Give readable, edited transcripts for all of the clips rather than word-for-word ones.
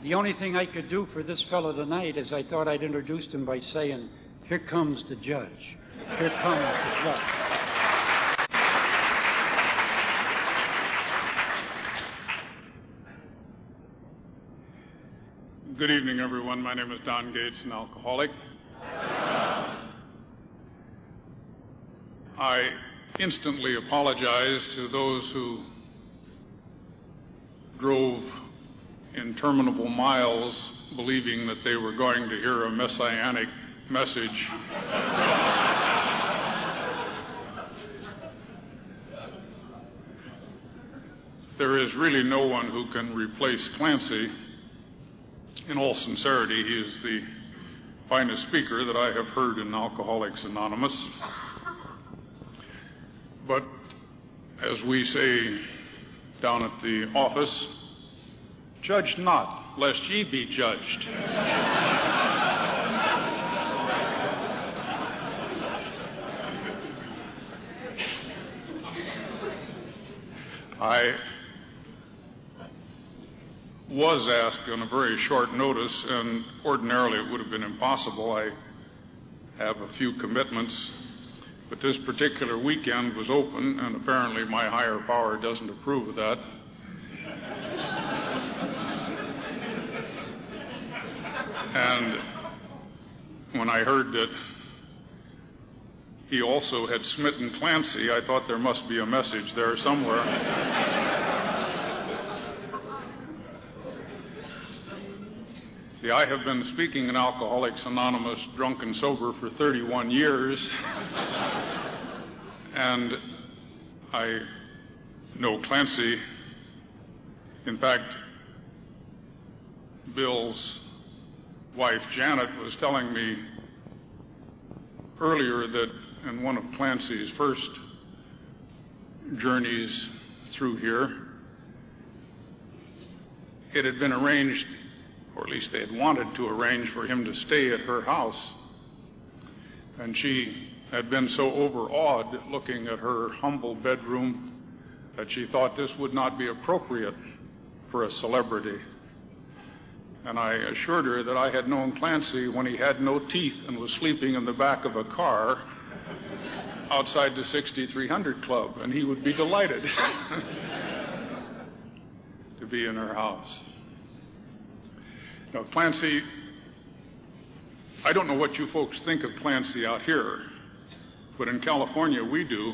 The only thing I could do for this fellow tonight is I thought I'd introduce him by saying, "Here comes the judge. Here comes the judge." Good evening, everyone. My name is Don Gates, an alcoholic. I instantly apologize to those who drove interminable miles believing that they were going to hear a messianic message. There is really no one who can replace Clancy. In all sincerity, he is the finest speaker that I have heard in Alcoholics Anonymous. But as we say down at the office, judge not, lest ye be judged. I was asked on a very short notice, and ordinarily it would have been impossible. I have a few commitments, but this particular weekend was open, and apparently my higher power doesn't approve of that. And when I heard that he also had smitten Clancy, I thought there must be a message there somewhere. See, I have been speaking in Alcoholics Anonymous, drunk and sober, for 31 years, and I know Clancy. In fact, Bill's wife, Janet, was telling me earlier that in one of Clancy's first journeys through here, it had been arranged, or at least they had wanted to arrange, for him to stay at her house. And she had been so overawed looking at her humble bedroom that she thought this would not be appropriate for a celebrity. And I assured her that I had known Clancy when he had no teeth and was sleeping in the back of a car outside the 6300 Club, and he would be delighted to be in her house. Now, Clancy, I don't know what you folks think of Clancy out here, but in California we do.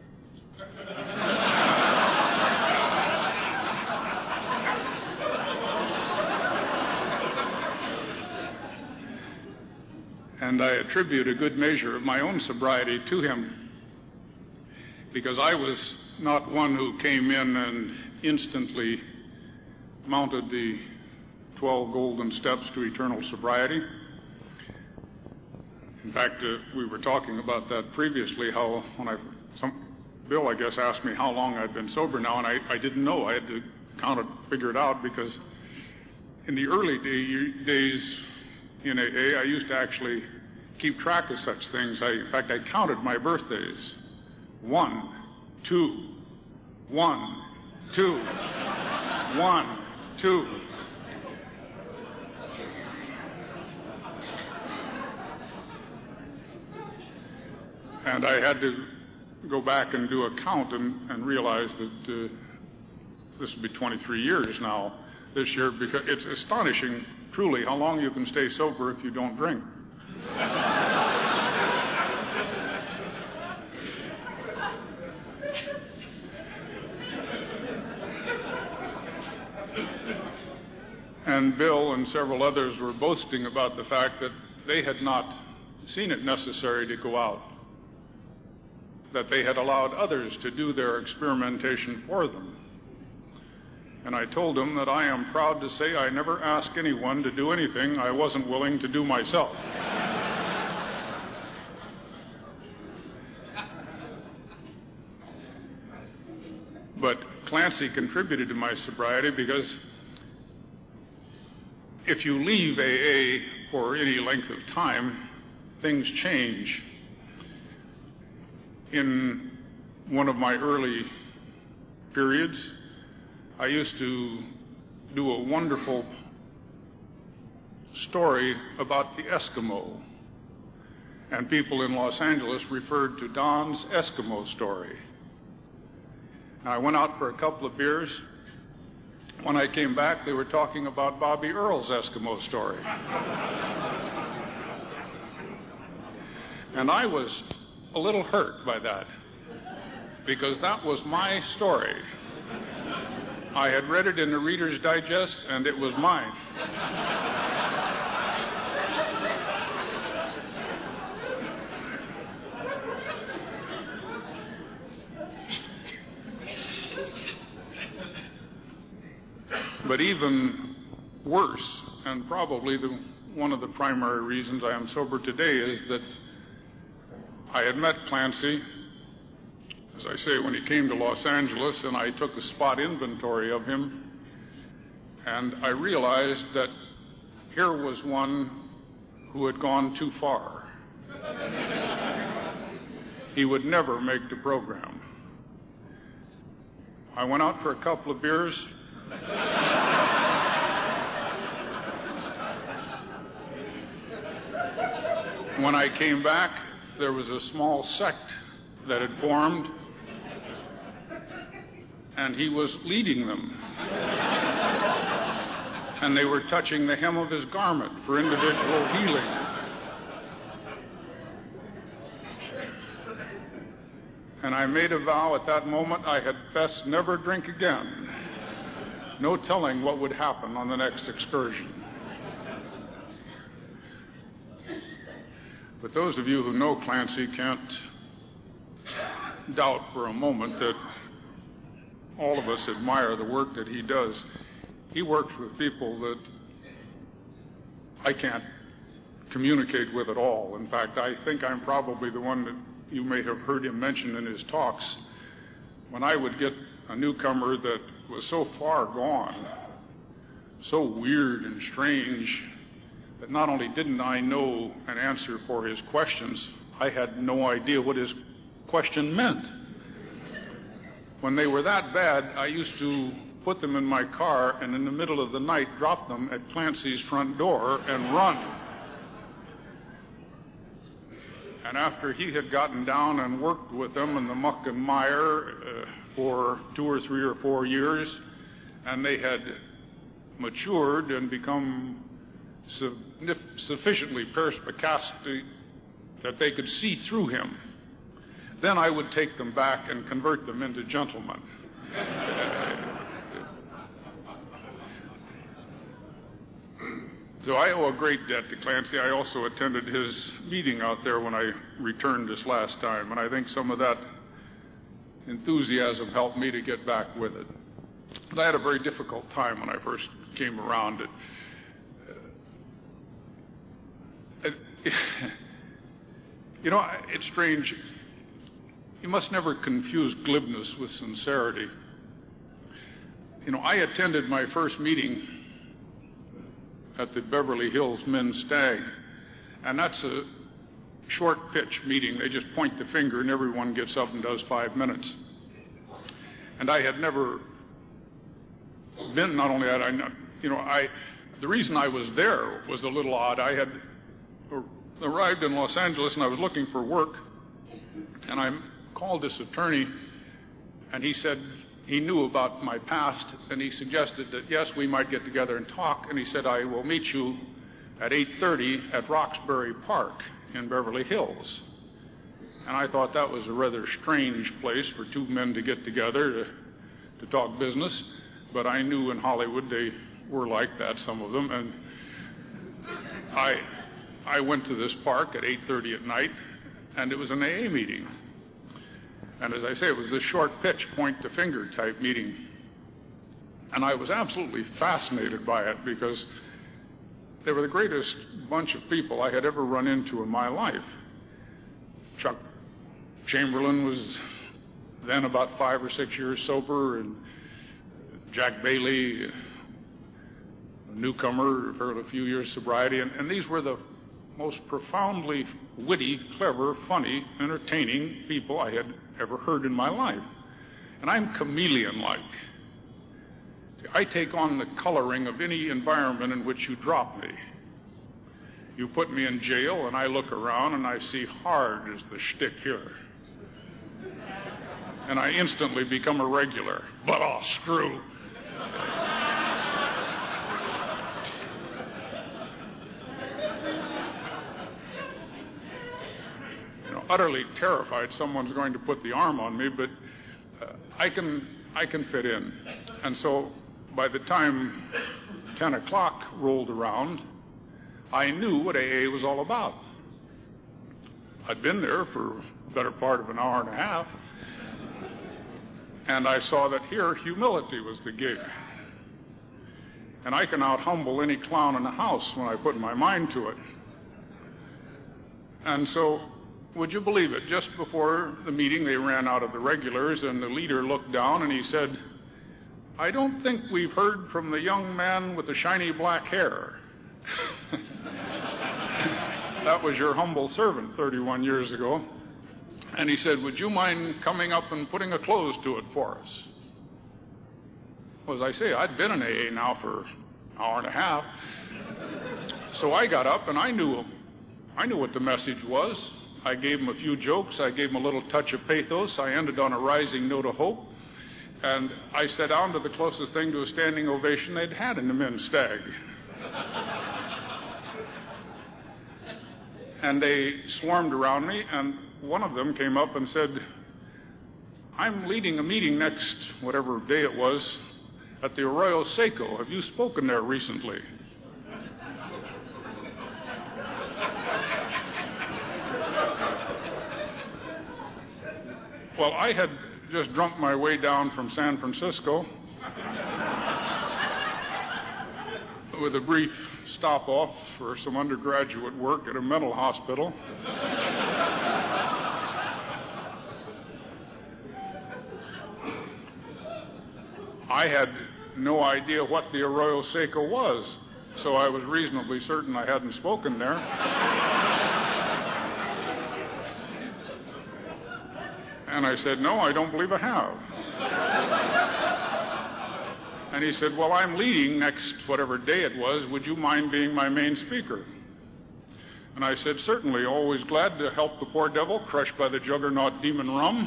And I attribute a good measure of my own sobriety to him, because I was not one who came in and instantly mounted the 12 golden steps to eternal sobriety. In fact, we were talking about that previously, how when Bill, I guess, asked me how long I'd been sober now, and I didn't know. I had to figure it out, because in the early days in AA, I used to actually keep track of such things. In fact, I counted my birthdays. 1, 2, 1, 2, 1, 2. And I had to go back and do a count and realize that this will be 23 years now this year, because it's astonishing, truly, how long you can stay sober if you don't drink. And Bill and several others were boasting about the fact that they had not seen it necessary to go out, that they had allowed others to do their experimentation for them. And I told them that I am proud to say I never asked anyone to do anything I wasn't willing to do myself. But Clancy contributed to my sobriety, because if you leave AA for any length of time, things change. In one of my early periods, I used to do a wonderful story about the Eskimo. And people in Los Angeles referred to Don's Eskimo story. I went out for a couple of beers. When I came back, they were talking about Bobby Earle's Eskimo story. And I was a little hurt by that, because that was my story. I had read it in the Reader's Digest, and it was mine. But even worse, and probably one of the primary reasons I am sober today, is that I had met Clancy, as I say, when he came to Los Angeles, and I took a spot inventory of him, and I realized that here was one who had gone too far. He would never make the program. I went out for a couple of beers. When I came back, there was a small sect that had formed, and he was leading them. And they were touching the hem of his garment for individual healing. And I made a vow at that moment I had best never drink again. No telling what would happen on the next excursion. But those of you who know Clancy can't doubt for a moment that all of us admire the work that he does. He works with people that I can't communicate with at all. In fact, I think I'm probably the one that you may have heard him mention in his talks. When I would get a newcomer that was so far gone, so weird and strange, that not only didn't I know an answer for his questions, I had no idea what his question meant. When they were that bad, I used to put them in my car and in the middle of the night drop them at Clancy's front door and run. And after he had gotten down and worked with them in the muck and mire for 2 or 3 or 4 years, and they had matured and become sufficiently perspicacity that they could see through him, then I would take them back and convert them into gentlemen. So I owe a great debt to Clancy. I also attended his meeting out there when I returned this last time, and I think some of that enthusiasm helped me to get back with it. But I had a very difficult time when I first came around. You know, it's strange. You must never confuse glibness with sincerity. You know, I attended my first meeting at the Beverly Hills Men's Stag, and that's a short pitch meeting. They just point the finger and everyone gets up and does 5 minutes. And I had never been, not only that, the reason I was there was a little odd. I had arrived in Los Angeles and I was looking for work, and I called this attorney, and he said he knew about my past, and he suggested that, yes, we might get together and talk, and he said, I will meet you at 8:30 at Roxbury Park in Beverly Hills. And I thought that was a rather strange place for two men to get together to talk business, but I knew in Hollywood they were like that, some of them, and I went to this park at 8:30 at night, and it was an AA meeting. And as I say, it was this short pitch, point-to-finger type meeting. And I was absolutely fascinated by it because they were the greatest bunch of people I had ever run into in my life. Chuck Chamberlain was then about 5 or 6 years sober, and Jack Bailey, a newcomer, a few years sobriety, and these were the most profoundly witty, clever, funny, entertaining people I had ever heard in my life. And I'm chameleon-like. I take on the coloring of any environment in which you drop me. You put me in jail, and I look around, and I see hard as the shtick here. And I instantly become a regular. But I'll screw. Utterly terrified someone's going to put the arm on me, but I can fit in. And so by the time 10 o'clock rolled around, I knew what AA was all about. I'd been there for the better part of an hour and a half, and I saw that here humility was the gig. And I can out-humble any clown in the house when I put my mind to it. And so, would you believe it, just before the meeting they ran out of the regulars, and the leader looked down and he said, "I don't think we've heard from the young man with the shiny black hair." That was your humble servant 31 years ago. And he said, "Would you mind coming up and putting a close to it for us?" Well, as I say, I'd been in AA now for an hour and a half. So I got up and I knew what the message was. I gave him a few jokes. I gave him a little touch of pathos. I ended on a rising note of hope. And I sat down to the closest thing to a standing ovation they'd had in the men's stag. And they swarmed around me, and one of them came up and said, "I'm leading a meeting next, whatever day it was, at the Arroyo Seco. Have you spoken there recently?" Well, I had just drunk my way down from San Francisco with a brief stop-off for some undergraduate work at a mental hospital. I had no idea what the Arroyo Seco was, so I was reasonably certain I hadn't spoken there. And I said, "No, I don't believe I have." And he said, "Well, I'm leading next whatever day it was. Would you mind being my main speaker?" And I said, "Certainly, always glad to help the poor devil crushed by the juggernaut demon rum."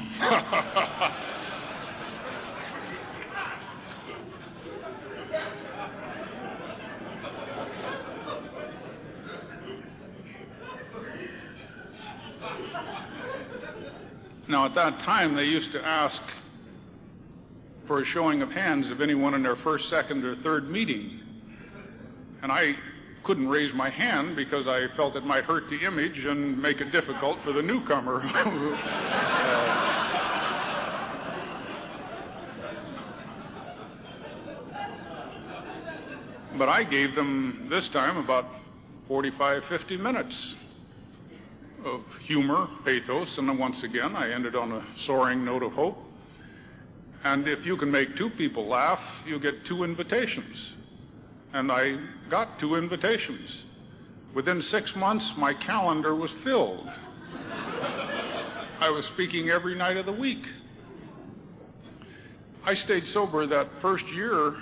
Now, at that time, they used to ask for a showing of hands of anyone in their first, second, or third meeting. And I couldn't raise my hand because I felt it might hurt the image and make it difficult for the newcomer. But I gave them, this time, about 45, 50 minutes of humor, pathos, and then once again I ended on a soaring note of hope. And if you can make two people laugh, you get 2 invitations. And I got 2 invitations. Within 6 months, my calendar was filled. I was speaking every night of the week. I stayed sober that first year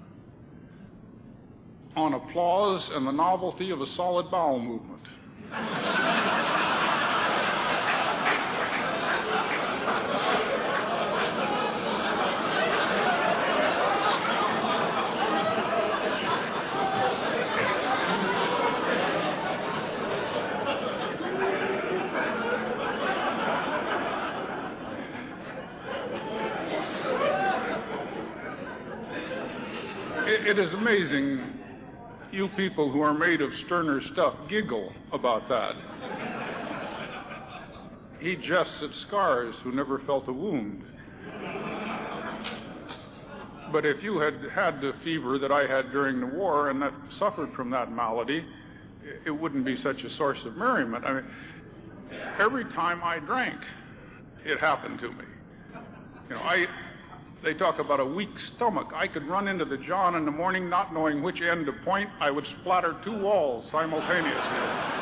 on applause and the novelty of a solid bowel movement. It is amazing you people who are made of sterner stuff giggle about that. He jests at scars who never felt a wound. But if you had had the fever that I had during the war and that suffered from that malady, it wouldn't be such a source of merriment. I mean, every time I drank, it happened to me. You know, they talk about a weak stomach. I could run into the John in the morning not knowing which end to point. I would splatter 2 walls simultaneously.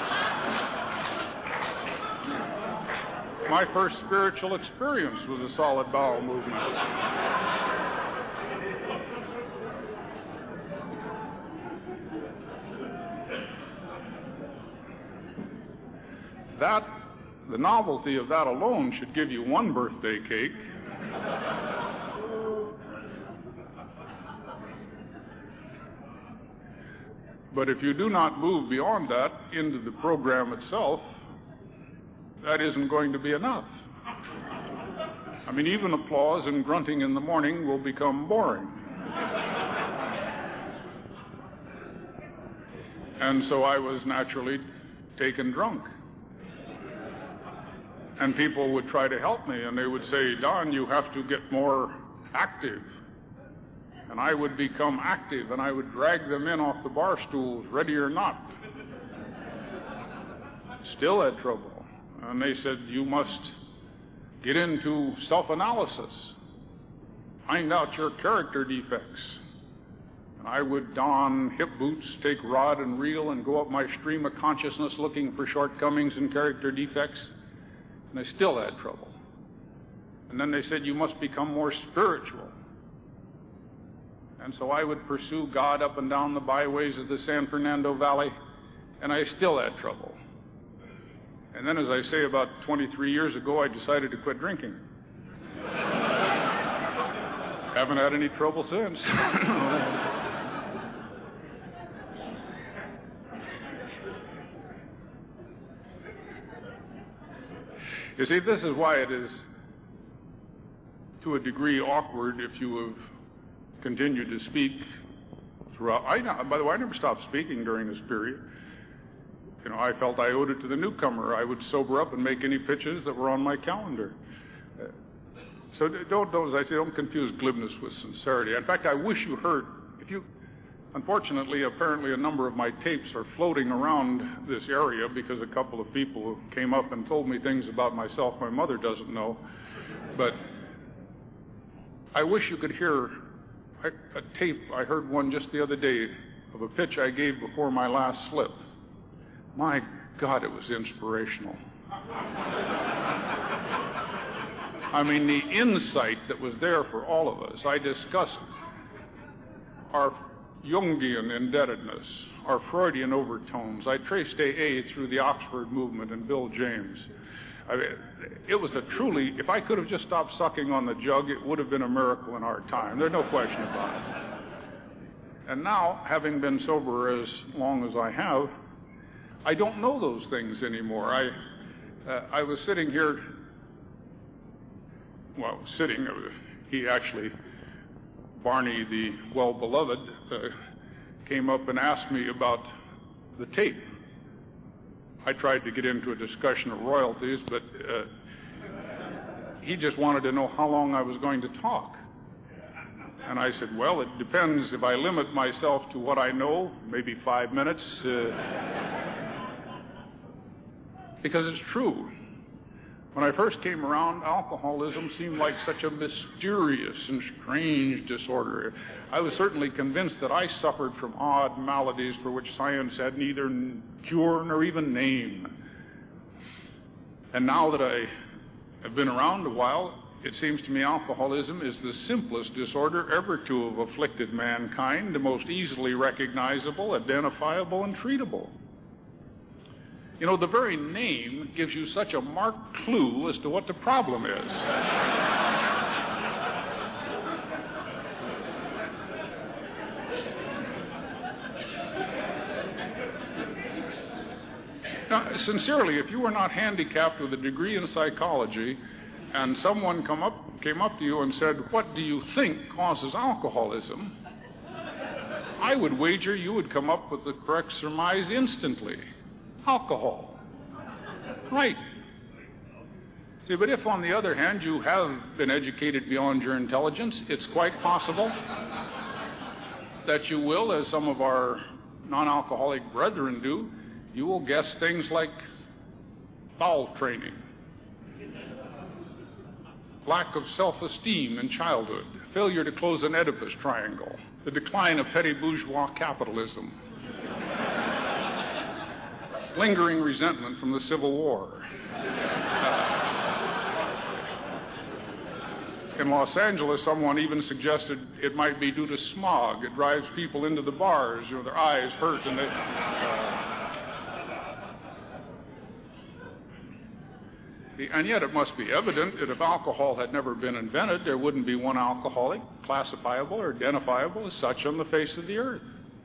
My first spiritual experience was a solid bowel movement. the novelty of that alone should give you one birthday cake. But if you do not move beyond that into the program itself, that isn't going to be enough. I mean, even applause and grunting in the morning will become boring. And so I was naturally taken drunk. And people would try to help me, and they would say, Don, you have to get more active. And I would become active, and I would drag them in off the bar stools, ready or not. Still had trouble. And they said, you must get into self-analysis. Find out your character defects. And I would don hip boots, take rod and reel, and go up my stream of consciousness looking for shortcomings and character defects. And I still had trouble. And then they said, you must become more spiritual. And so I would pursue God up and down the byways of the San Fernando Valley, and I still had trouble. And then, as I say, about 23 years ago, I decided to quit drinking. Haven't had any trouble since. You see, this is why it is, to a degree, awkward if you have continued to speak throughout. By the way, I never stopped speaking during this period. You know, I felt I owed it to the newcomer. I would sober up and make any pitches that were on my calendar. So don't confuse glibness with sincerity. In fact, I wish you heard, unfortunately, apparently a number of my tapes are floating around this area because a couple of people came up and told me things about myself my mother doesn't know. But I wish you could hear a tape. I heard one just the other day of a pitch I gave before my last slip. My God, it was inspirational. I mean, the insight that was there for all of us. I discussed our Jungian indebtedness, our Freudian overtones. I traced AA through the Oxford movement and Bill James. I mean, it was a truly, if I could have just stopped sucking on the jug, it would have been a miracle in our time. There's no question about it. And now, having been sober as long as I have, I don't know those things anymore. I was sitting here, he actually, Barney, the well-beloved, came up and asked me about the tape. I tried to get into a discussion of royalties, but he just wanted to know how long I was going to talk. And I said, well, it depends. If I limit myself to what I know, maybe 5 minutes, because it's true. When I first came around, alcoholism seemed like such a mysterious and strange disorder. I was certainly convinced that I suffered from odd maladies for which science had neither cure nor even name. And now that I have been around a while, it seems to me alcoholism is the simplest disorder ever to have afflicted mankind, the most easily recognizable, identifiable, and treatable. You know, the very name gives you such a marked clue as to what the problem is. Now, sincerely, if you were not handicapped with a degree in psychology and someone came up to you and said, what do you think causes alcoholism? I would wager you would come up with the correct surmise instantly. Alcohol. Right. See, but if, on the other hand, you have been educated beyond your intelligence, it's quite possible that you will, as some of our non-alcoholic brethren do, you will guess things like bowel training, lack of self-esteem in childhood, failure to close an Oedipus triangle, the decline of petty bourgeois capitalism, lingering resentment from the Civil War. In Los Angeles, someone even suggested it might be due to smog. It drives people into the bars, their eyes hurt, and And yet it must be evident that if alcohol had never been invented, there wouldn't be one alcoholic classifiable or identifiable as such on the face of the earth.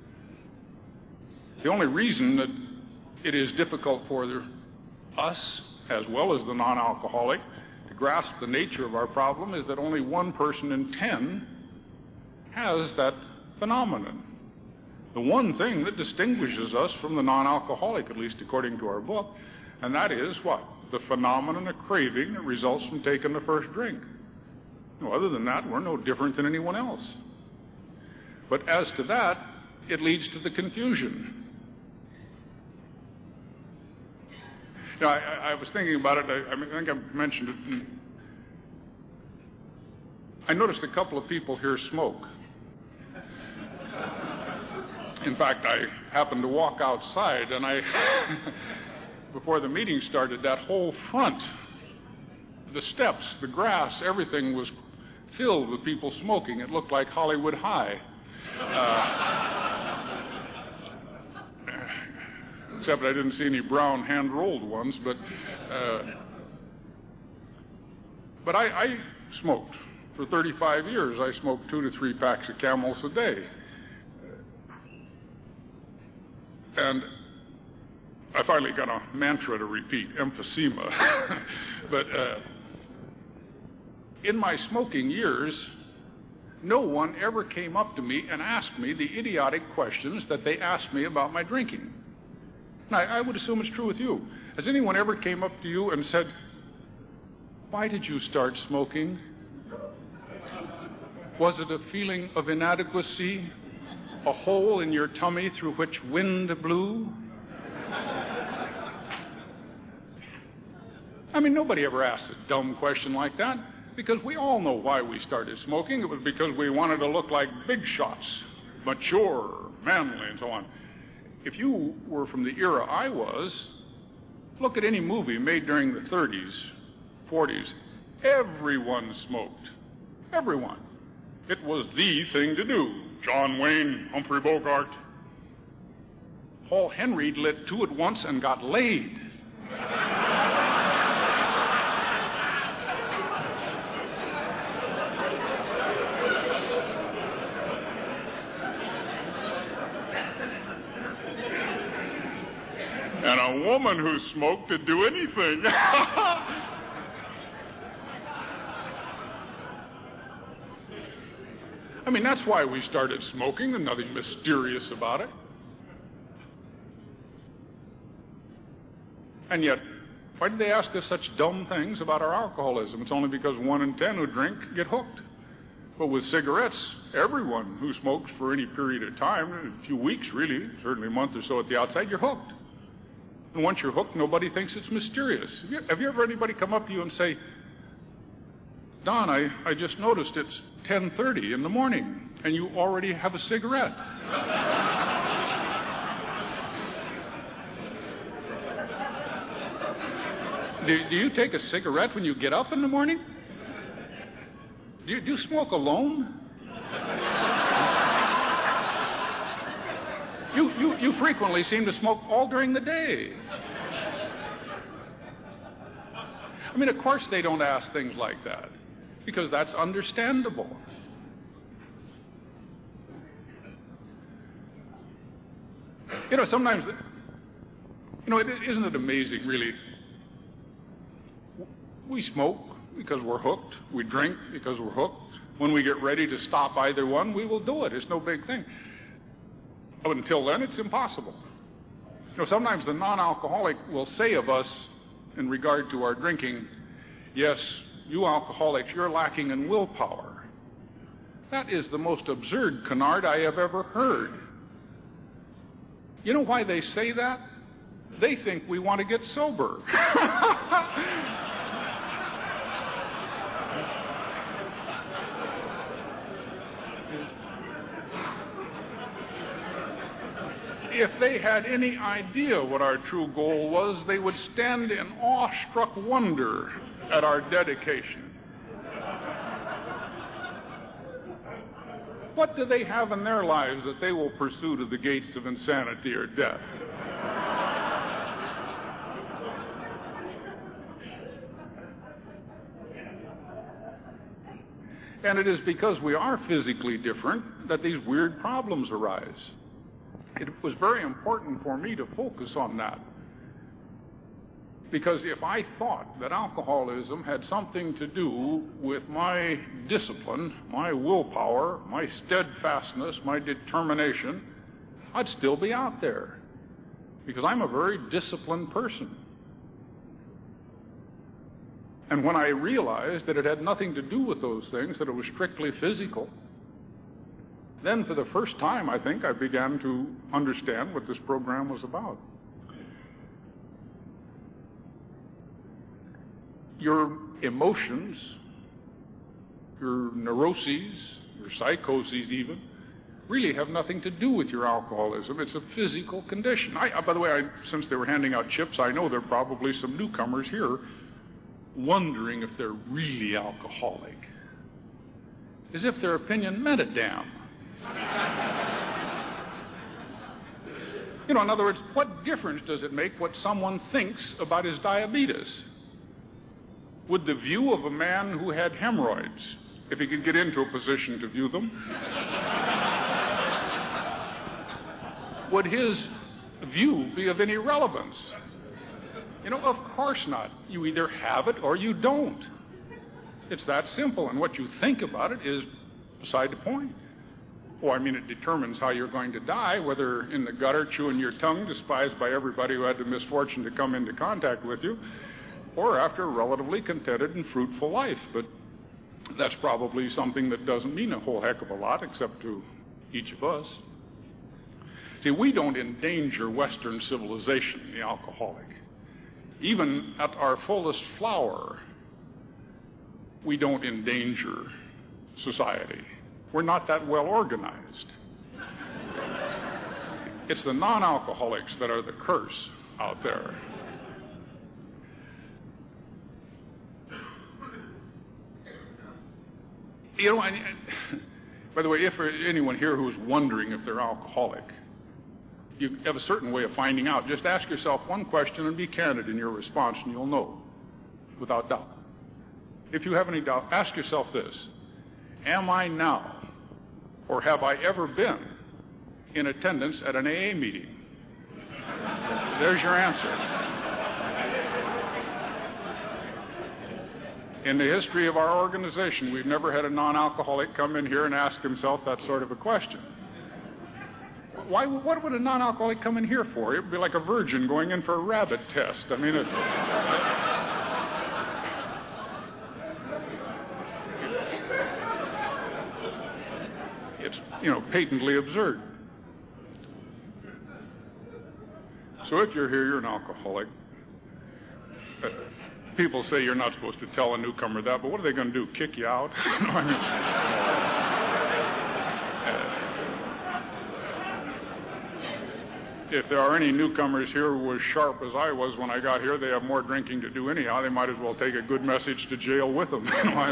The only reason that it is difficult for us, as well as the non-alcoholic, to grasp the nature of our problem is that only 1 person in 10 has that phenomenon. The one thing that distinguishes us from the non-alcoholic, at least according to our book, and that is what? The phenomenon of craving that results from taking the first drink. No, other than that, we're no different than anyone else. But as to that, it leads to the confusion. You know, I was thinking about it. I think I mentioned it. I noticed a couple of people here smoke. In fact, I happened to walk outside, and before the meeting started, that whole front, the steps, the grass, everything was filled with people smoking. It looked like Hollywood High. Except I didn't see any brown hand-rolled ones, but I smoked. For 35 years, I smoked 2 to 3 packs of Camels a day. And I finally got a mantra to repeat, emphysema. But in my smoking years, no one ever came up to me and asked me the idiotic questions that they asked me about my drinking. Now, I would assume it's true with you. Has anyone ever came up to you and said, "Why did you start smoking? Was it a feeling of inadequacy? A hole in your tummy through which wind blew?" I mean, nobody ever asked a dumb question like that, because we all know why we started smoking. It was because we wanted to look like big shots, mature, manly, and so on. If you were from the era I was, look at any movie made during the 30s, 40s. Everyone smoked. Everyone. It was the thing to do. John Wayne, Humphrey Bogart. Paul Henry lit 2 at once and got laid. And a woman who smoked to do anything. I mean, that's why we started smoking. There's nothing mysterious about it. And yet, why did they ask us such dumb things about our alcoholism? It's only because 1 in 10 who drink get hooked. But with cigarettes, everyone who smokes for any period of time, a few weeks really, certainly a month or so at the outside, you're hooked. And once you're hooked, nobody thinks it's mysterious. Have you ever anybody come up to you and say, "Don, I just noticed it's 10:30 in the morning, and you already have a cigarette"? Do you take a cigarette when you get up in the morning? Do you smoke alone? You frequently seem to smoke all during the day. I mean, of course they don't ask things like that, because that's understandable. You know, sometimes, isn't it amazing, really? We smoke because we're hooked. We drink because we're hooked. When we get ready to stop either one, we will do it. It's no big thing. But until then, it's impossible. Sometimes the non-alcoholic will say of us in regard to our drinking, "Yes, you alcoholics, you're lacking in willpower." That is the most absurd canard I have ever heard. You know why they say that? They think we want to get sober. If they had any idea what our true goal was, they would stand in awestruck wonder at our dedication. What do they have in their lives that they will pursue to the gates of insanity or death? And it is because we are physically different that these weird problems arise. It was very important for me to focus on that. Because if I thought that alcoholism had something to do with my discipline, my willpower, my steadfastness, my determination, I'd still be out there. Because I'm a very disciplined person. And when I realized that it had nothing to do with those things, that it was strictly physical, then for the first time, I think, I began to understand what this program was about. Your emotions, your neuroses, your psychoses even, really have nothing to do with your alcoholism. It's a physical condition. By the way, since they were handing out chips, I know there are probably some newcomers here wondering if they're really alcoholic. As if their opinion meant a damn. In other words, what difference does it make what someone thinks about his diabetes? Would the view of a man who had hemorrhoids, if he could get into a position to view them, would his view be of any relevance? Of course not. You either have it or you don't. It's that simple, and what you think about it is beside the point. It determines how you're going to die, whether in the gutter chewing your tongue, despised by everybody who had the misfortune to come into contact with you, or after a relatively contented and fruitful life. But that's probably something that doesn't mean a whole heck of a lot, except to each of us. See, we don't endanger Western civilization, the alcoholic. Even at our fullest flower, we don't endanger society. We're not that well organized. It's the non-alcoholics that are the curse out there. By the way, if anyone here who's wondering if they're alcoholic, you have a certain way of finding out. Just ask yourself one question and be candid in your response, and you'll know, without doubt. If you have any doubt, ask yourself this: am I now, or have I ever been, in attendance at an AA meeting? There's your answer. In the history of our organization, we've never had a non-alcoholic come in here and ask himself that sort of a question. What would a non-alcoholic come in here for? It would be like a virgin going in for a rabbit test. It's patently absurd. So if you're here, you're an alcoholic. People say you're not supposed to tell a newcomer that, but what are they going to do, kick you out? If there are any newcomers here who were as sharp as I was when I got here, they have more drinking to do anyhow. They might as well take a good message to jail with them. By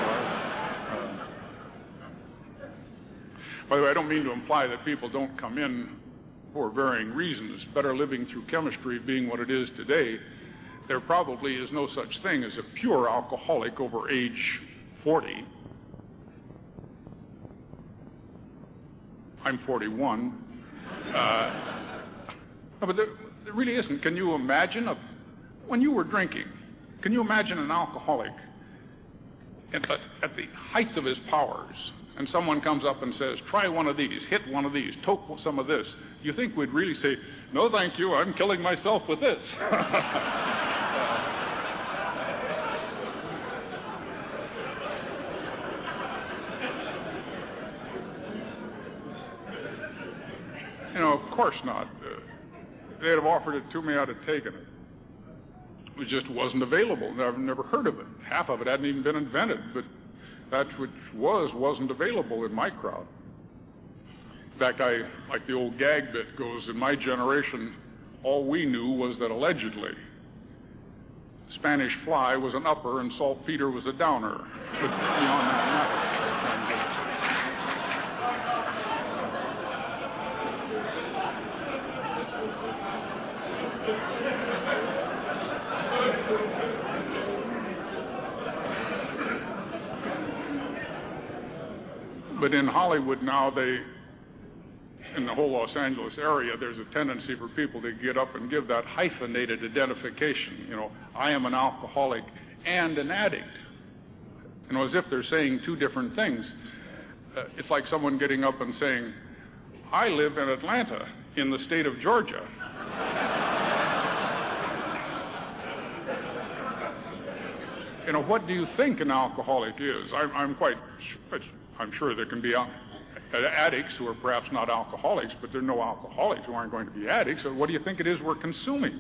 the way, I don't mean to imply that people don't come in for varying reasons. Better living through chemistry being what it is today, there probably is no such thing as a pure alcoholic over age 40. I'm 41. But there really isn't. Can you imagine, when you were drinking, can you imagine an alcoholic at the height of his powers, and someone comes up and says, try one of these, hit one of these, toke some of this? You think we'd really say, no thank you, I'm killing myself with this? Of course not. If they'd have offered it to me, I'd have taken it. It just wasn't available. I've never heard of it. Half of it hadn't even been invented, but that which wasn't available in my crowd. In fact, like the old gag bit goes, in my generation, all we knew was that allegedly Spanish fly was an upper and saltpeter was a downer. But beyond that, nothing. But in Hollywood now, in the whole Los Angeles area, there's a tendency for people to get up and give that hyphenated identification. I am an alcoholic and an addict. As if they're saying two different things. It's like someone getting up and saying, I live in Atlanta, in the state of Georgia. What do you think an alcoholic is? I'm sure there can be addicts who are perhaps not alcoholics, but there are no alcoholics who aren't going to be addicts. So what do you think it is we're consuming?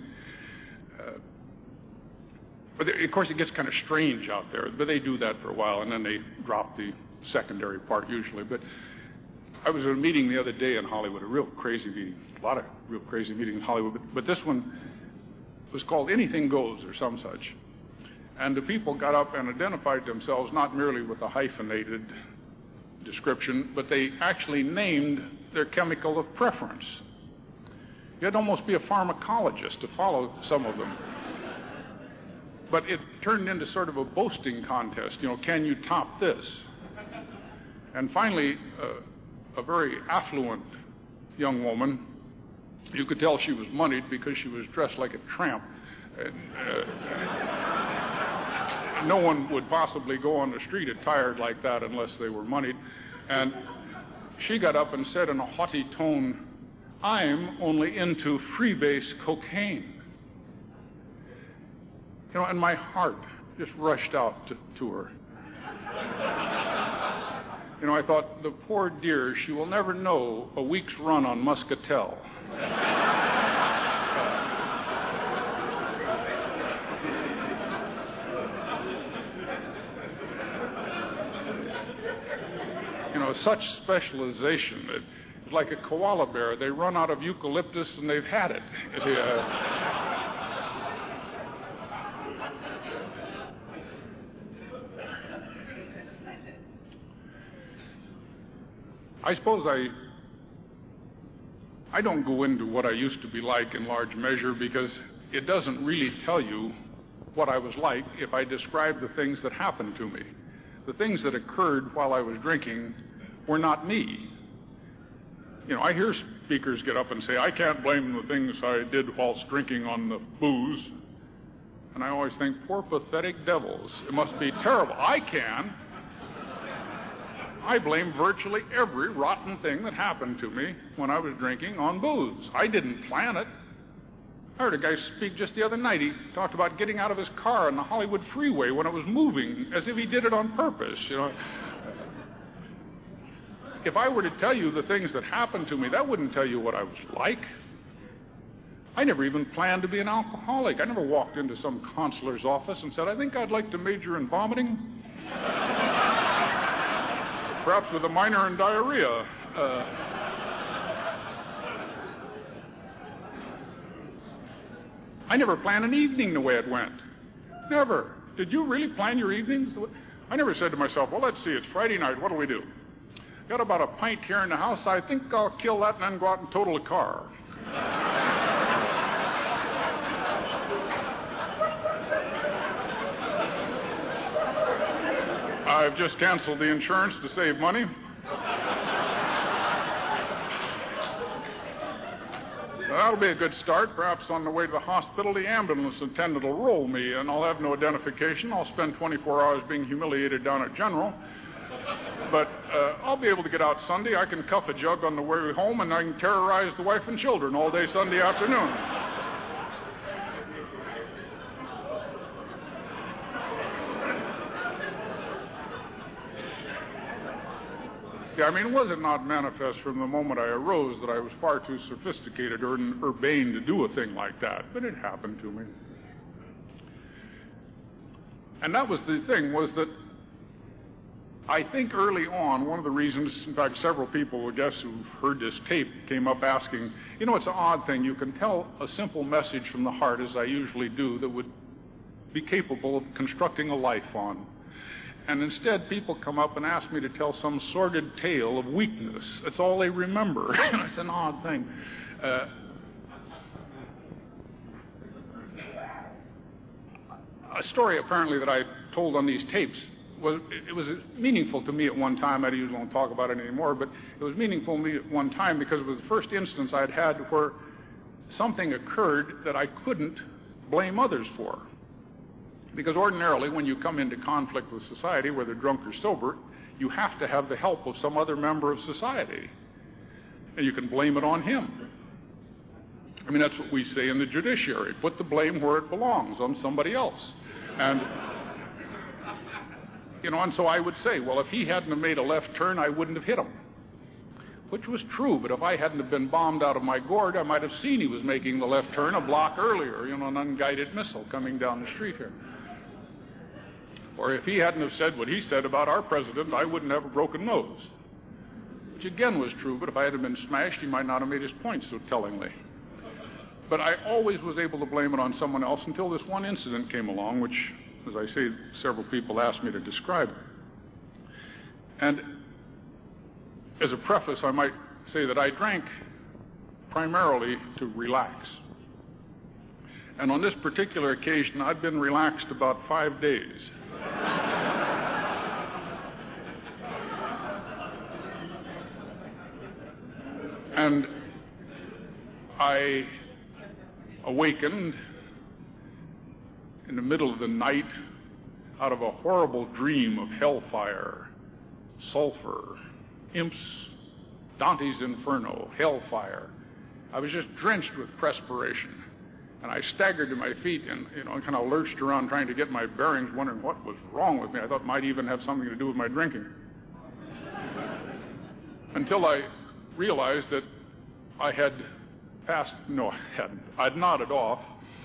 But of course it gets kind of strange out there, but they do that for a while and then they drop the secondary part usually. But I was at a meeting the other day in Hollywood, a real crazy meeting, a lot of real crazy meetings in Hollywood, but this one was called Anything Goes or some such. And the people got up and identified themselves not merely with a hyphenated description, but they actually named their chemical of preference. You had to almost be a pharmacologist to follow some of them. But it turned into sort of a boasting contest. Can you top this? And finally, a very affluent young woman, you could tell she was moneyed because she was dressed like a tramp. No one would possibly go on the street attired like that unless they were moneyed. And she got up and said in a haughty tone, I'm only into freebase cocaine. And my heart just rushed out to her. I thought, the poor dear, she will never know a week's run on Muscatel. Such specialization. It's like a koala bear. They run out of eucalyptus and they've had it. I suppose I don't go into what I used to be like in large measure because it doesn't really tell you what I was like if I describe the things that happened to me. The things that occurred while I was drinking were not me. I hear speakers get up and say, I can't blame the things I did whilst drinking on the booze. And I always think, poor pathetic devils. It must be terrible. I can. I blame virtually every rotten thing that happened to me when I was drinking on booze. I didn't plan it. I heard a guy speak just the other night. He talked about getting out of his car on the Hollywood freeway when it was moving, as if he did it on purpose, If I were to tell you the things that happened to me, that wouldn't tell you what I was like. I never even planned to be an alcoholic. I never walked into some consular's office and said, I think I'd like to major in vomiting. Perhaps with a minor in diarrhea. I never planned an evening the way it went. Never. Did you really plan your evenings? I never said to myself, well, let's see, it's Friday night, what'll we do? Got about a pint here in the house, I think I'll kill that and then go out and total a car. I've just canceled the insurance to save money. That'll be a good start. Perhaps on the way to the hospital, the ambulance attendant will roll me, and I'll have no identification. I'll spend 24 hours being humiliated down at General. But I'll be able to get out Sunday. I can cuff a jug on the way home, and I can terrorize the wife and children all day Sunday afternoon. Yeah, was it not manifest from the moment I arose that I was far too sophisticated or urbane to do a thing like that? But it happened to me. And that was the thing, was that I think early on, one of the reasons, in fact, several people, I guess, who've heard this tape came up asking, it's an odd thing. You can tell a simple message from the heart, as I usually do, that would be capable of constructing a life on. And instead, people come up and ask me to tell some sordid tale of weakness. That's all they remember. It's an odd thing. A story, apparently, that I told on these tapes it was meaningful to me at one time. I usually won't talk about it anymore, but it was meaningful to me at one time because it was the first instance I'd had where something occurred that I couldn't blame others for. Because ordinarily, when you come into conflict with society, whether drunk or sober, you have to have the help of some other member of society. And you can blame it on him. I mean, that's what we say in the judiciary. Put the blame where it belongs, on somebody else. And, and so I would say, well, if he hadn't have made a left turn, I wouldn't have hit him. Which was true, but if I hadn't have been bombed out of my gourd, I might have seen he was making the left turn a block earlier, an unguided missile coming down the street here. Or if he hadn't have said what he said about our president, I wouldn't have a broken nose. Which again was true, but if I had been smashed, he might not have made his point so tellingly. But I always was able to blame it on someone else until this one incident came along, which, as I say, several people asked me to describe. And as a preface, I might say that I drank primarily to relax. And on this particular occasion, I'd been relaxed about 5 days. And I awakened in the middle of the night out of a horrible dream of hellfire, sulfur, imps, Dante's Inferno, hellfire. I was just drenched with perspiration. And I staggered to my feet and, kind of lurched around trying to get my bearings, wondering what was wrong with me. I thought it might even have something to do with my drinking. Until I realized that I had I'd nodded off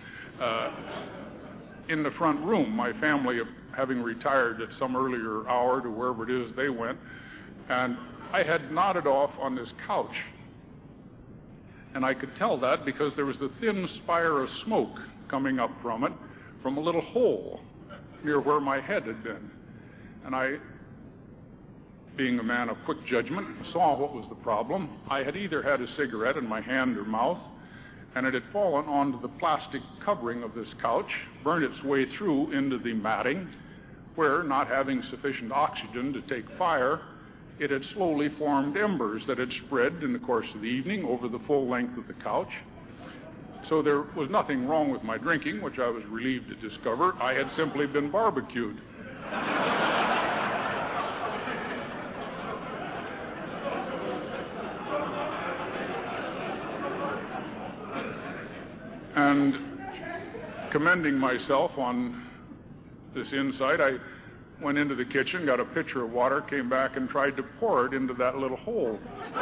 in the front room, my family having retired at some earlier hour to wherever it is they went. And I had nodded off on this couch. And I could tell that because there was the thin spire of smoke coming up from it, from a little hole near where my head had been. And I, being a man of quick judgment, saw what was the problem. I had either had a cigarette in my hand or mouth, and it had fallen onto the plastic covering of this couch, burned its way through into the matting, where, not having sufficient oxygen to take fire, it had slowly formed embers that had spread in the course of the evening over the full length of the couch. So there was nothing wrong with my drinking, which I was relieved to discover. I had simply been barbecued. And commending myself on this insight, I went into the kitchen, got a pitcher of water, came back and tried to pour it into that little hole,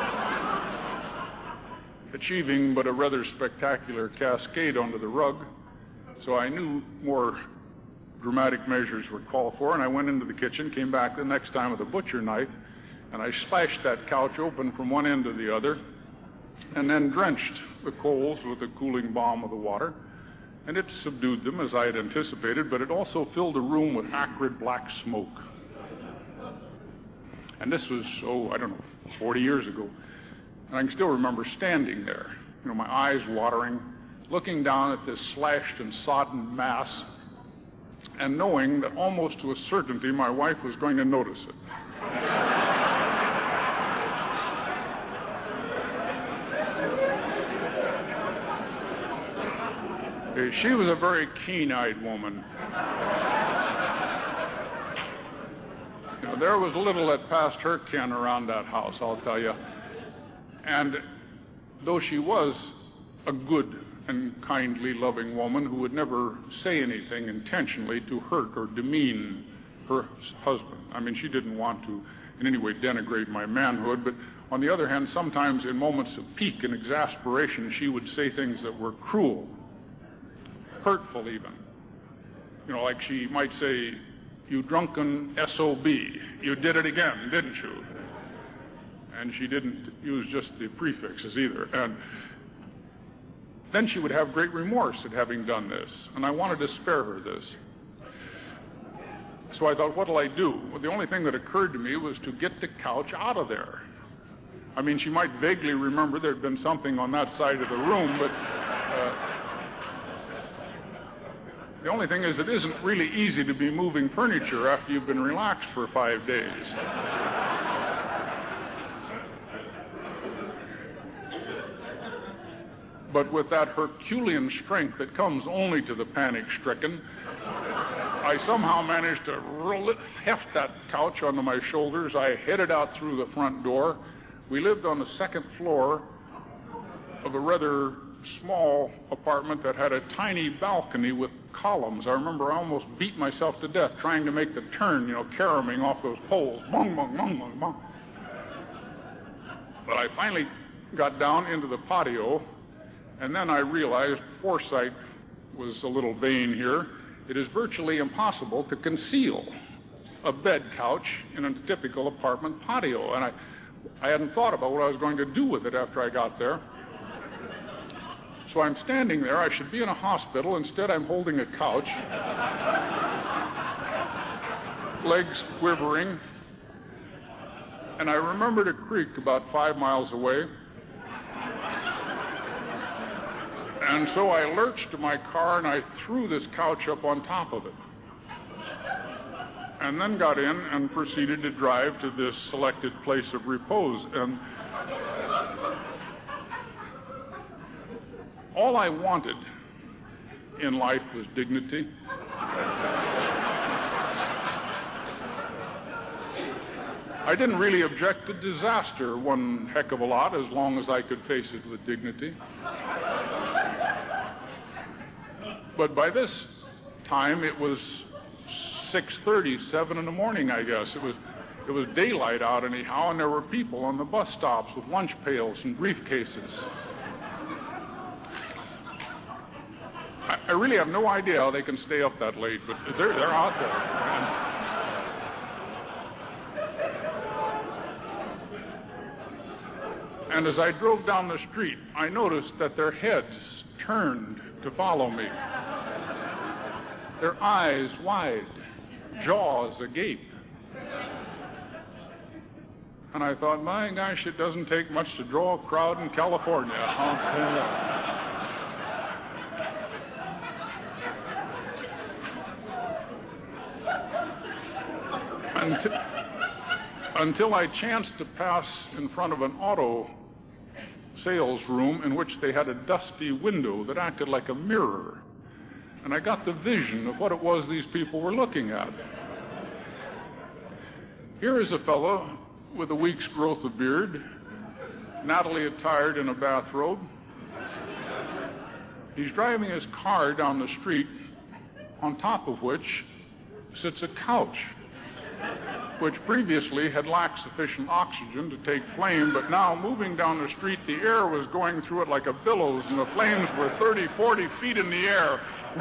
achieving but a rather spectacular cascade onto the rug. So I knew more dramatic measures were called for, and I went into the kitchen, came back the next time with a butcher knife, and I slashed that couch open from one end to the other, and then drenched the coals with the cooling balm of the water. And it subdued them, as I had anticipated, but it also filled the room with acrid black smoke. And this was, 40 years ago. And I can still remember standing there, my eyes watering, looking down at this slashed and sodden mass, and knowing that almost to a certainty my wife was going to notice it. She was a very keen-eyed woman. There was little that passed her ken around that house, I'll tell you. And though she was a good and kindly, loving woman who would never say anything intentionally to hurt or demean her husband. I mean, she didn't want to in any way denigrate my manhood, but on the other hand, sometimes in moments of pique and exasperation, she would say things that were cruel, hurtful even. Like she might say, "You drunken SOB, you did it again, didn't you?" And she didn't use just the prefixes either. And then she would have great remorse at having done this, and I wanted to spare her this. So I thought, what'll I do? Well, the only thing that occurred to me was to get the couch out of there. I mean, she might vaguely remember there'd been something on that side of the room, but The only thing is, it isn't really easy to be moving furniture after you've been relaxed for 5 days. But with that Herculean strength that comes only to the panic-stricken, I somehow managed to heft that couch onto my shoulders. I headed out through the front door. We lived on the second floor of a rather small apartment that had a tiny balcony with columns. I remember I almost beat myself to death trying to make the turn, caroming off those poles. Bong, bong, bong, bong, bong. But I finally got down into the patio, and then I realized foresight was a little vain here. It is virtually impossible to conceal a bed couch in a typical apartment patio. And I hadn't thought about what I was going to do with it after I got there. So I'm standing there. I should be in a hospital. Instead, I'm holding a couch, legs quivering. And I remembered a creek about 5 miles away. And so I lurched to my car and I threw this couch up on top of it. And then got in and proceeded to drive to this selected place of repose. And all I wanted in life was dignity. I didn't really object to disaster one heck of a lot as long as I could face it with dignity. But by this time, it was 6:30, 7 in the morning, I guess. It was daylight out anyhow, and there were people on the bus stops with lunch pails and briefcases. I really have no idea how they can stay up that late, but they're out there. And as I drove down the street, I noticed that their heads turned to follow me. Their eyes wide, jaws agape. And I thought, my gosh, it doesn't take much to draw a crowd in California. Until I chanced to pass in front of an auto sales room in which they had a dusty window that acted like a mirror. And I got the vision of what it was these people were looking at. Here is a fellow with a week's growth of beard, nattily attired in a bathrobe. He's driving his car down the street, on top of which sits a couch, which previously had lacked sufficient oxygen to take flame, but now moving down the street, the air was going through it like a billows, and the flames were 30, 40 feet in the air.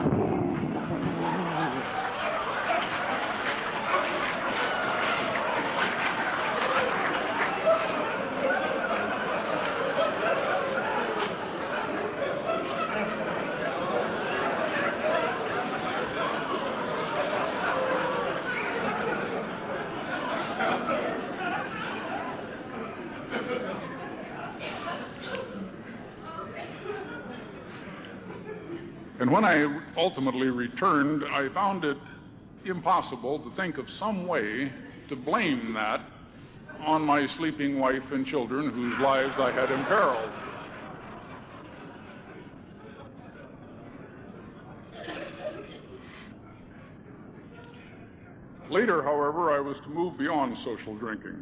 And when I ultimately returned, I found it impossible to think of some way to blame that on my sleeping wife and children whose lives I had imperiled. Later, however, I was to move beyond social drinking.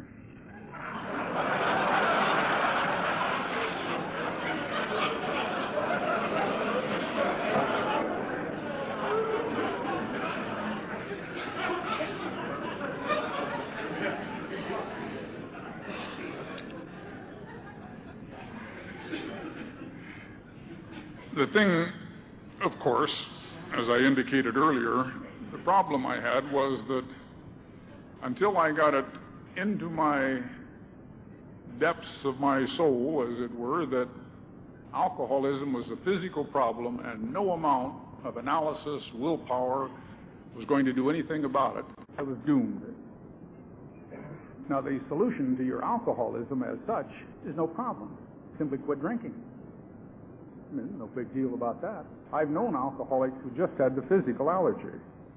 The thing, of course, as I indicated earlier, the problem I had was that until I got it into my depths of my soul, as it were, that alcoholism was a physical problem and no amount of analysis, willpower was going to do anything about it, I was doomed. Now, the solution to your alcoholism as such is no problem. Simply quit drinking. There's no big deal about that. I've known alcoholics who just had the physical allergy.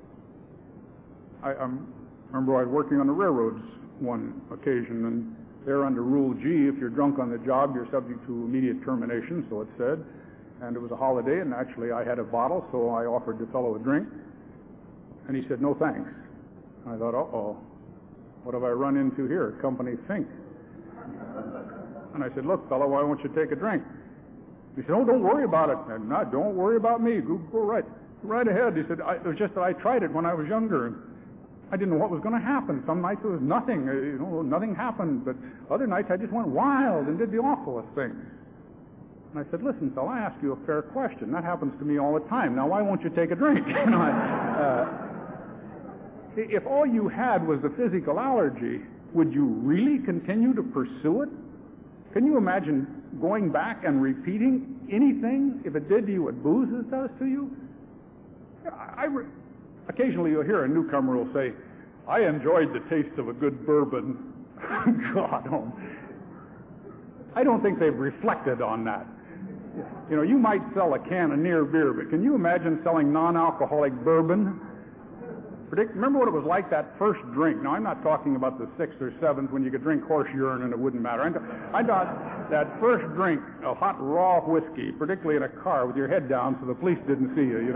I remember I was working on the railroads one occasion, and there under Rule G, if you're drunk on the job, you're subject to immediate termination, so it said. And it was a holiday, and actually I had a bottle, so I offered the fellow a drink. And he said, no thanks. I thought, uh-oh, what have I run into here? Company Fink. And I said, look, fellow, why won't you take a drink? He said, oh, don't worry about it. And no, don't worry about me. Go right ahead. He said, it was just that I tried it when I was younger, and I didn't know what was going to happen. Some nights there was nothing, nothing happened. But other nights I just went wild and did the awfulest things. And I said, listen, fellow, I ask you a fair question. That happens to me all the time. Now, why won't you take a drink? If all you had was the physical allergy, would you really continue to pursue it? Can you imagine going back and repeating anything if it did to you what booze does to you? Occasionally you'll hear a newcomer will say, I enjoyed the taste of a good bourbon. God, I don't think they've reflected on that. You know, you might sell a can of near beer, but can you imagine selling non-alcoholic bourbon? Remember what it was like that first drink. Now, I'm not talking about the 6th or 7th when you could drink horse urine and it wouldn't matter. I thought that first drink of hot, raw whiskey, particularly in a car with your head down so the police didn't see you,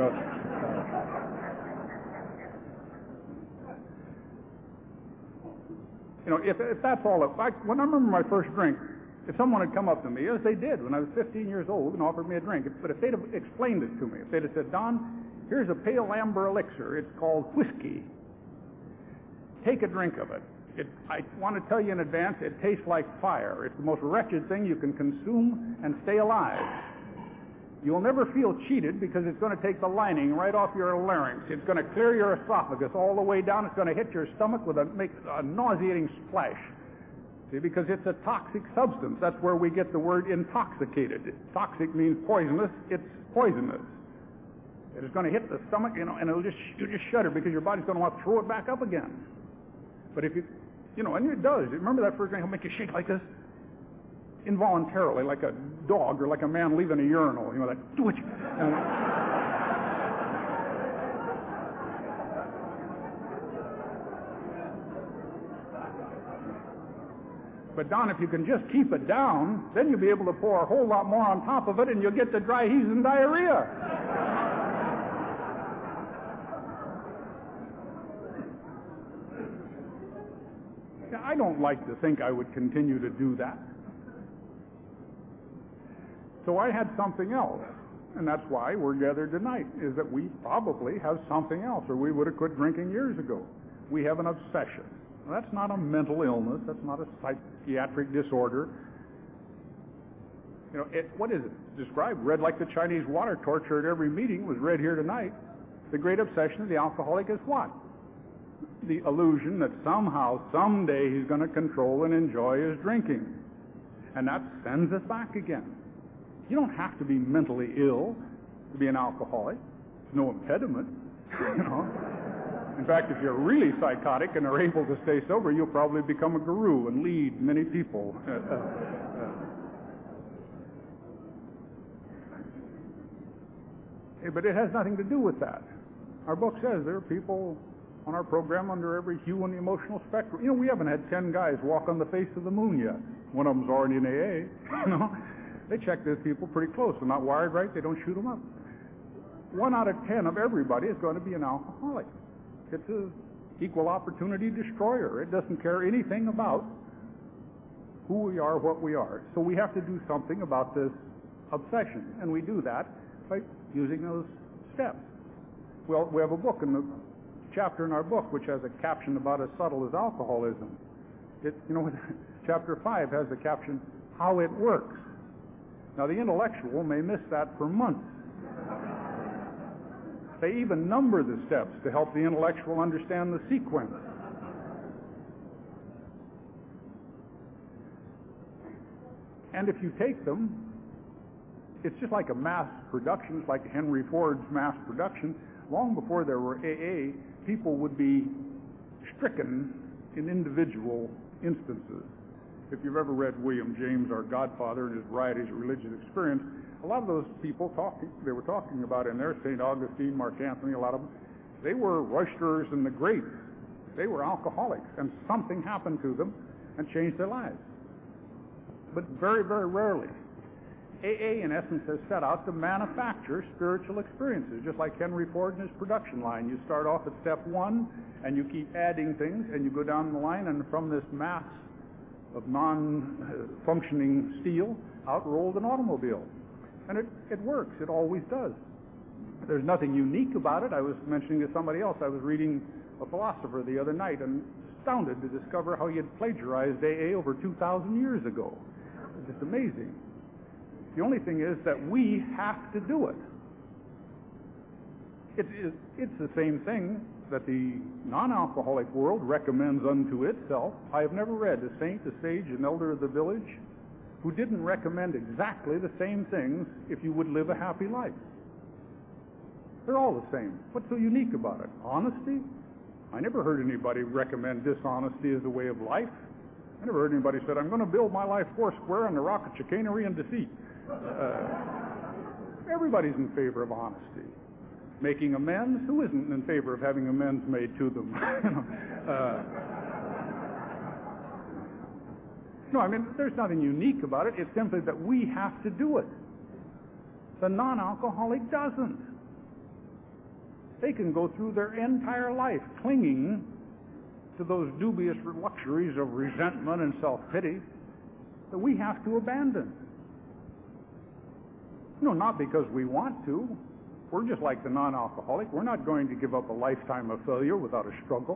if that's all when I remember my first drink, if someone had come up to me, as they did when I was 15 years old, and offered me a drink, but if they'd have explained it to me, if they'd have said, Don, here's a pale amber elixir. It's called whiskey. Take a drink of it. I want to tell you in advance, it tastes like fire. It's the most wretched thing you can consume and stay alive. You'll never feel cheated because it's going to take the lining right off your larynx. It's going to clear your esophagus all the way down. It's going to hit your stomach make a nauseating splash. See, because it's a toxic substance. That's where we get the word intoxicated. Toxic means poisonous. It's poisonous. It is going to hit the stomach, and you just shudder because your body's going to want to throw it back up again. But if and it does. Remember that first drink? It'll make you shake like this, involuntarily, like a dog or like a man leaving a urinal. Do it. But Don, if you can just keep it down, then you'll be able to pour a whole lot more on top of it, and you'll get the dry heaves and diarrhea. I don't like to think I would continue to do that. So I had something else, and that's why we're gathered tonight, is that we probably have something else, or we would have quit drinking years ago. We have an obsession. Now, that's not a mental illness. That's not a psychiatric disorder. What is it? Described, read like the Chinese water torture at every meeting was read here tonight. The great obsession of the alcoholic is what? The illusion that somehow, someday, he's going to control and enjoy his drinking. And that sends us back again. You don't have to be mentally ill to be an alcoholic. There's no impediment, In fact, if you're really psychotic and are able to stay sober, you'll probably become a guru and lead many people. But it has nothing to do with that. Our book says there are people on our program under every hue on the emotional spectrum. We haven't had 10 guys walk on the face of the moon yet. One of them's already in AA. They check those people pretty close. They're not wired right. They don't shoot them up. 1 out of 10 of everybody is going to be an alcoholic. It's an equal opportunity destroyer. It doesn't care anything about who we are, what we are. So we have to do something about this obsession, and we do that by using those steps. Well, we have a book in the chapter in our book which has a caption about as subtle as alcoholism. Chapter 5 has the caption, How It Works. Now, the intellectual may miss that for months. They even number the steps to help the intellectual understand the sequence. And if you take them, it's just like a mass production. It's like Henry Ford's mass production. Long before there were AA, people would be stricken in individual instances. If you've ever read William James, our godfather, and his varieties of religious experience, a lot of those people they were talking about in there, St. Augustine, Mark Anthony, a lot of them, they were roisterers in the grapes. They were alcoholics, and something happened to them and changed their lives. But very, very rarely. AA, in essence, has set out to manufacture spiritual experiences, just like Henry Ford and his production line. You start off at step one, and you keep adding things, and you go down the line, and from this mass of non-functioning steel, out rolled an automobile. And it works. It always does. There's nothing unique about it. I was mentioning to somebody else, I was reading a philosopher the other night and astounded to discover how he had plagiarized AA over 2,000 years ago. It's just amazing. The only thing is that we have to do it. It's the same thing that the non-alcoholic world recommends unto itself. I have never read a saint, a sage, an elder of the village who didn't recommend exactly the same things if you would live a happy life. They're all the same. What's so unique about it? Honesty? I never heard anybody recommend dishonesty as a way of life. I never heard anybody said, I'm going to build my life foursquare on the rock of chicanery and deceit. Everybody's in favor of honesty. Making amends? Who isn't in favor of having amends made to them? No, I mean, there's nothing unique about it. It's simply that we have to do it. The non-alcoholic doesn't. They can go through their entire life clinging to those dubious luxuries of resentment and self-pity that we have to abandon. No, not because we want to. We're just like the non-alcoholic. We're not going to give up a lifetime of failure without a struggle.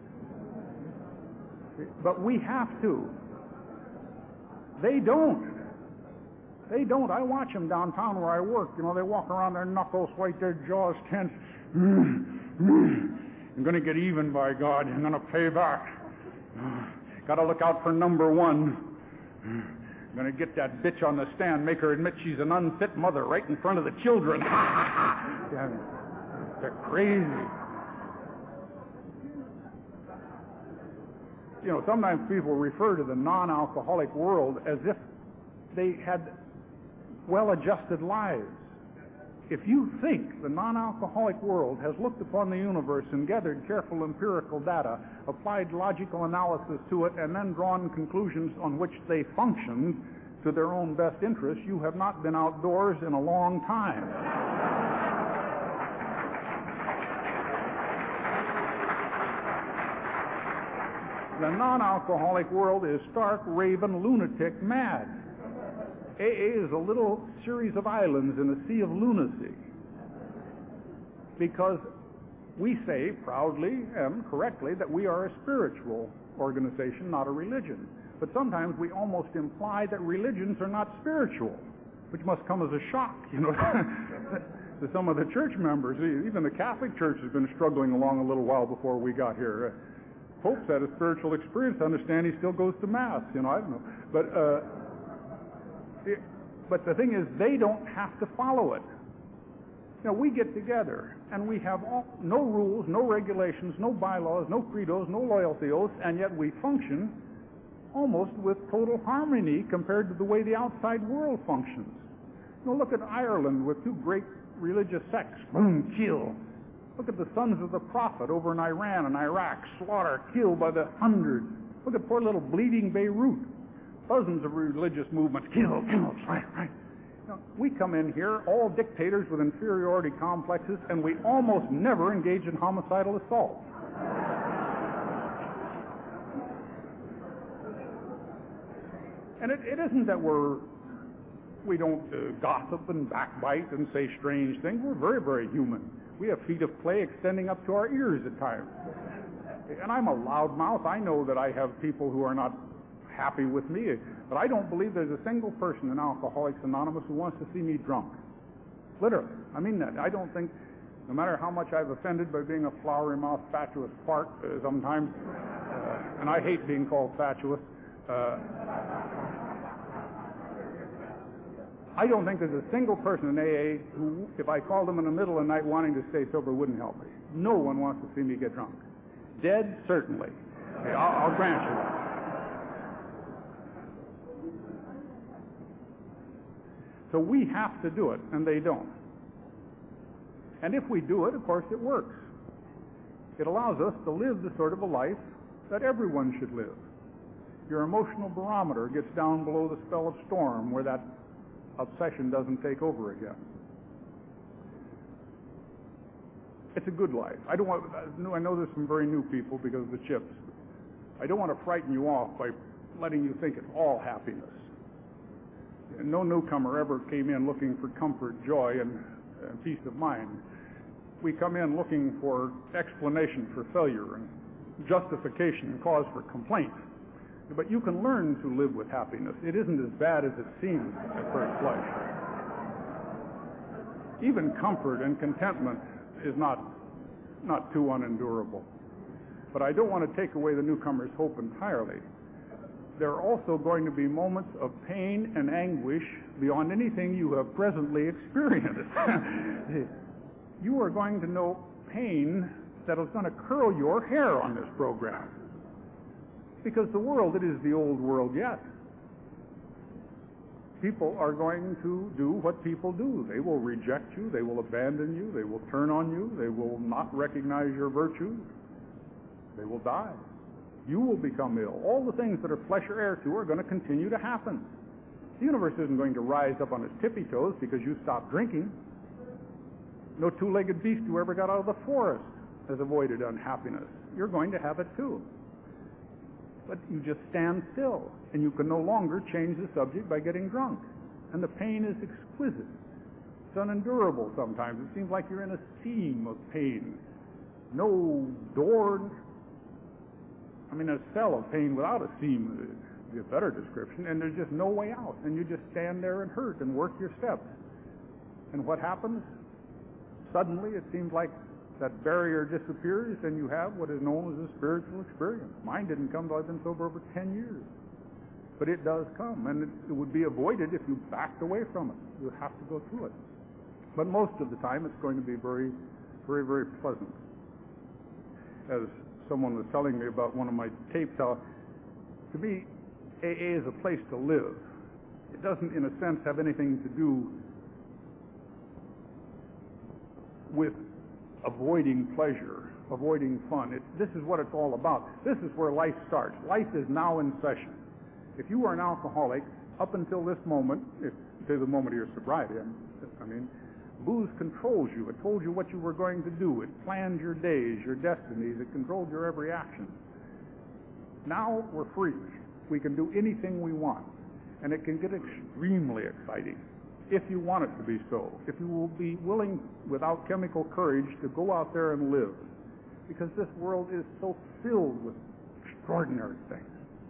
But we have to. They don't. They don't. I watch them downtown where I work. You know, they walk around, their knuckles white, their jaws tense. I'm going to get even, by God. I'm going to pay back. Got to look out for number one. I'm going to get that bitch on the stand, make her admit she's an unfit mother right in front of the children. Yeah, they're crazy. You know, sometimes people refer to the non-alcoholic world as if they had well-adjusted lives. If you think the non-alcoholic world has looked upon the universe and gathered careful empirical data, applied logical analysis to it, and then drawn conclusions on which they function to their own best interest, you have not been outdoors in a long time. The non-alcoholic world is stark, raving, lunatic mad. AA is a little series of islands in a sea of lunacy. Because we say proudly and correctly that we are a spiritual organization, not a religion. But sometimes we almost imply that religions are not spiritual, which must come as a shock, you know, to some of the church members. Even the Catholic Church has been struggling along a little while before we got here. Pope's had a spiritual experience. I understand he still goes to Mass, you know, I don't know. But the thing is, they don't have to follow it. You know, we get together, and we have no rules, no regulations, no bylaws, no credos, no loyalty oaths, and yet we function almost with total harmony compared to the way the outside world functions. You know, look at Ireland with two great religious sects. Boom, kill. Look at the Sons of the Prophet over in Iran and Iraq. Slaughter, killed by the hundreds. Look at poor little bleeding Beirut. Dozens of religious movements. Kill, right. You know, we come in here, all dictators with inferiority complexes, and we almost never engage in homicidal assault. And it isn't that we don't gossip and backbite and say strange things. We're very, very human. We have feet of clay extending up to our ears at times. And I'm a loudmouth. I know that I have people who are not happy with me, but I don't believe there's a single person in Alcoholics Anonymous who wants to see me drunk. Literally. I mean that. I don't think, no matter how much I've offended by being a flowery-mouthed, fatuous fart sometimes, and I hate being called fatuous, I don't think there's a single person in AA who, if I called them in the middle of the night wanting to stay sober, wouldn't help me. No one wants to see me get drunk. Dead, certainly. I'll grant you that. So we have to do it, and they don't. And if we do it, of course, it works. It allows us to live the sort of a life that everyone should live. Your emotional barometer gets down below the spell of storm where that obsession doesn't take over again. It's a good life. I know there's some very new people because of the chips. I don't want to frighten you off by letting you think it's all happiness. No newcomer ever came in looking for comfort, joy, and peace of mind. We come in looking for explanation for failure and justification and cause for complaint. But you can learn to live with happiness. It isn't as bad as it seems at first blush. Even comfort and contentment is not too unendurable. But I don't want to take away the newcomer's hope entirely. There are also going to be moments of pain and anguish beyond anything you have presently experienced. You are going to know pain that is going to curl your hair on this program. Because the world, it is the old world yet. People are going to do what people do. They will reject you. They will abandon you. They will turn on you. They will not recognize your virtue. They will die. You will become ill. All the things that are flesh or air to are going to continue to happen. The universe isn't going to rise up on its tippy toes because you stopped drinking. No two-legged beast who ever got out of the forest has avoided unhappiness. You're going to have it too. But you just stand still, and you can no longer change the subject by getting drunk. And the pain is exquisite. It's unendurable sometimes. It seems like you're in a seam of pain. No door. A cell of pain without a seam would be a better description, and there's just no way out. And you just stand there and hurt and work your steps. And what happens? Suddenly, it seems like that barrier disappears, and you have what is known as a spiritual experience. Mine didn't come till I've been sober over 10 years. But it does come, and it would be avoided if you backed away from it. You have to go through it. But most of the time, it's going to be very, very, very pleasant. As someone was telling me about one of my tapes, how, to me, AA is a place to live. It doesn't, in a sense, have anything to do with avoiding pleasure, avoiding fun. This is what it's all about. This is where life starts. Life is now in session. If you are an alcoholic, up until this moment, to the moment of your sobriety, booze controls you. It told you what you were going to do. It planned your days, your destinies. It controlled your every action. Now we're free. We can do anything we want. And it can get extremely exciting if you want it to be so. If you will be willing, without chemical courage, to go out there and live. Because this world is so filled with extraordinary things.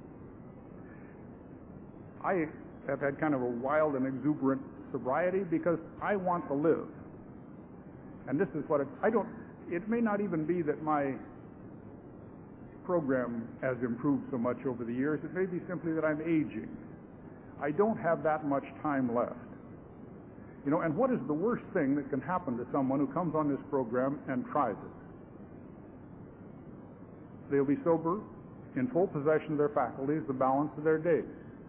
I have had kind of a wild and exuberant sobriety because I want to live. And this is what it may not even be that my program has improved so much over the years. It may be simply that I'm aging. I don't have that much time left. And what is the worst thing that can happen to someone who comes on this program and tries it? They'll be sober, in full possession of their faculties, the balance of their days.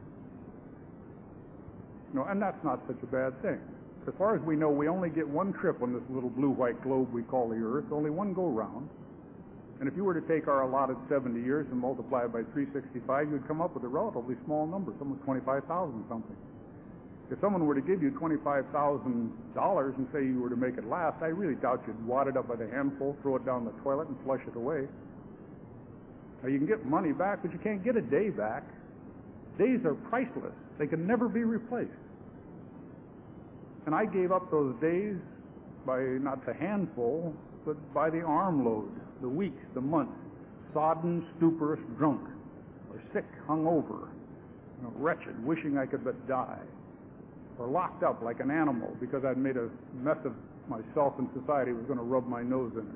And that's not such a bad thing. As far as we know, we only get one trip on this little blue-white globe we call the Earth, only one go-round. And if you were to take our allotted 70 years and multiply it by 365, you'd come up with a relatively small number, something 25,000 something. If someone were to give you $25,000 and say you were to make it last, I really doubt you'd wad it up by the handful, throw it down the toilet, and flush it away. Now, you can get money back, but you can't get a day back. Days are priceless. They can never be replaced. And I gave up those days by not the handful, but by the armload, the weeks, the months, sodden, stuporous, drunk, or sick, hungover, wretched, wishing I could but die, or locked up like an animal because I'd made a mess of myself and society was going to rub my nose in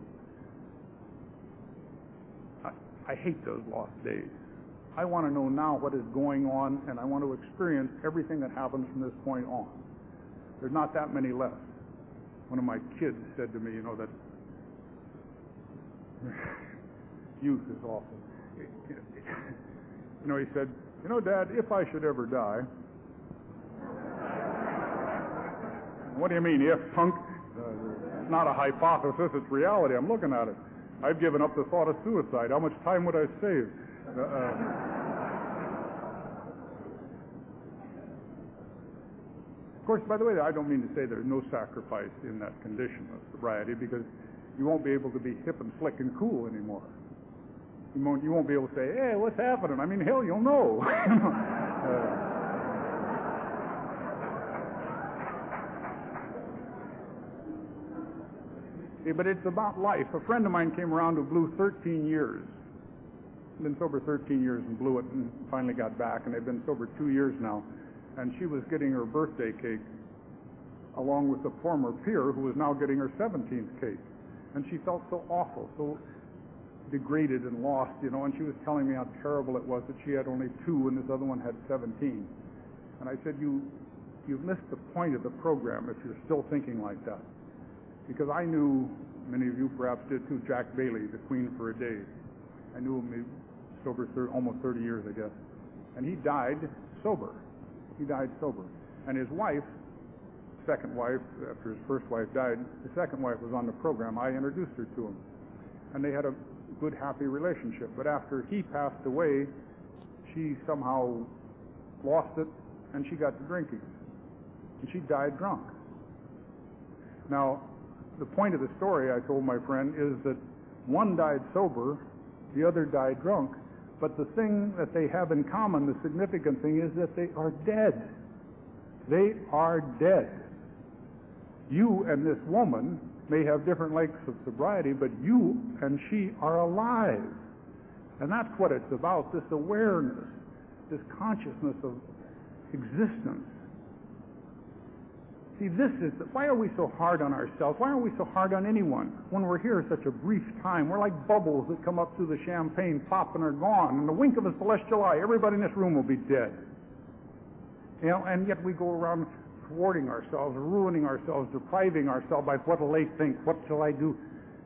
it. I hate those lost days. I want to know now what is going on, and I want to experience everything that happens from this point on. There's not that many left. One of my kids said to me, that youth is awful. He said, Dad, if I should ever die, What do you mean, if, punk? It's not a hypothesis, it's reality. I'm looking at it. I've given up the thought of suicide. How much time would I save? Of course, by the way, I don't mean to say there's no sacrifice in that condition of sobriety, because you won't be able to be hip and slick and cool anymore. You won't be able to say, hey, what's happening? I mean, hell, you'll know. But it's about life. A friend of mine came around who blew 13 years. Been sober 13 years and blew it and finally got back, and they've been sober 2 years now. And she was getting her birthday cake along with a former peer who was now getting her 17th cake. And she felt so awful, so degraded and lost, and she was telling me how terrible it was that she had only 2 and this other one had 17. And I said, you've missed the point of the program if you're still thinking like that. Because I knew, many of you perhaps did too, Jack Bailey, the Queen for a Day. I knew him sober almost 30 years, I guess. And he died sober. He died sober. And his wife, second wife, after his first wife died, the second wife was on the program. I introduced her to him. And they had a good, happy relationship. But after he passed away, she somehow lost it, and she got to drinking. And she died drunk. Now, the point of the story, I told my friend, is that one died sober, the other died drunk, but the thing that they have in common, the significant thing, is that they are dead. They are dead. You and this woman may have different lengths of sobriety, but you and she are alive. And that's what it's about, this awareness, this consciousness of existence. See, why are we so hard on ourselves? Why are we so hard on anyone when we're here such a brief time? We're like bubbles that come up through the champagne, pop, and are gone. In the wink of a celestial eye, everybody in this room will be dead. And yet we go around thwarting ourselves, ruining ourselves, depriving ourselves by what will they think, what shall I do?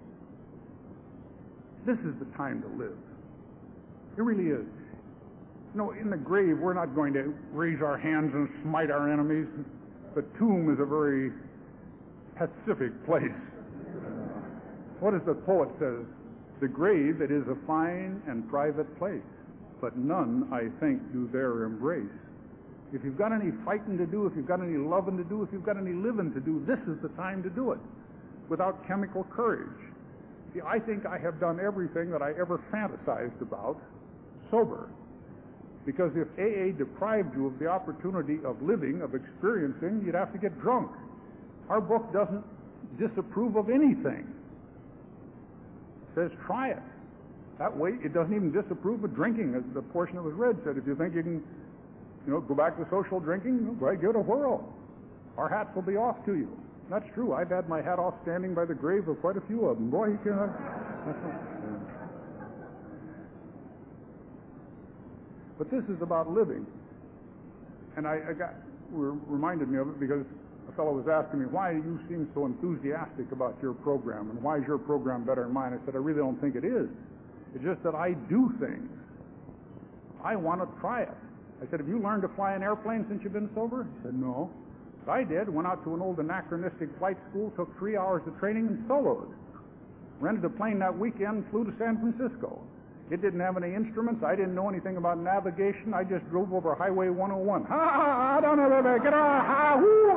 This is the time to live. It really is. In the grave, we're not going to raise our hands and smite our enemies. The tomb is a very pacific place. What does the poet says? The grave, it is a fine and private place, but none, I think, do there embrace. If you've got any fighting to do, if you've got any loving to do, if you've got any living to do, this is the time to do it, without chemical courage. See, I think I have done everything that I ever fantasized about sober. Because if AA deprived you of the opportunity of living, of experiencing, you'd have to get drunk. Our book doesn't disapprove of anything. It says try it. That way, it doesn't even disapprove of drinking. As the portion that was read said, if you think you can, go back to social drinking, go ahead, give it a whirl. Our hats will be off to you. That's true. I've had my hat off standing by the grave of quite a few of them. Boy, you can... But this is about living. And reminded me of it because a fellow was asking me, why do you seem so enthusiastic about your program, and why is your program better than mine? I said, I really don't think it is. It's just that I do things. I want to try it. I said, have you learned to fly an airplane since you've been sober? He said, no. But I did. Went out to an old anachronistic flight school, took 3 hours of training, and soloed. Rented a plane that weekend, flew to San Francisco. It didn't have any instruments. I didn't know anything about navigation. I just drove over Highway 101. Ha, ha, ha, down there, get out, ha, whoo.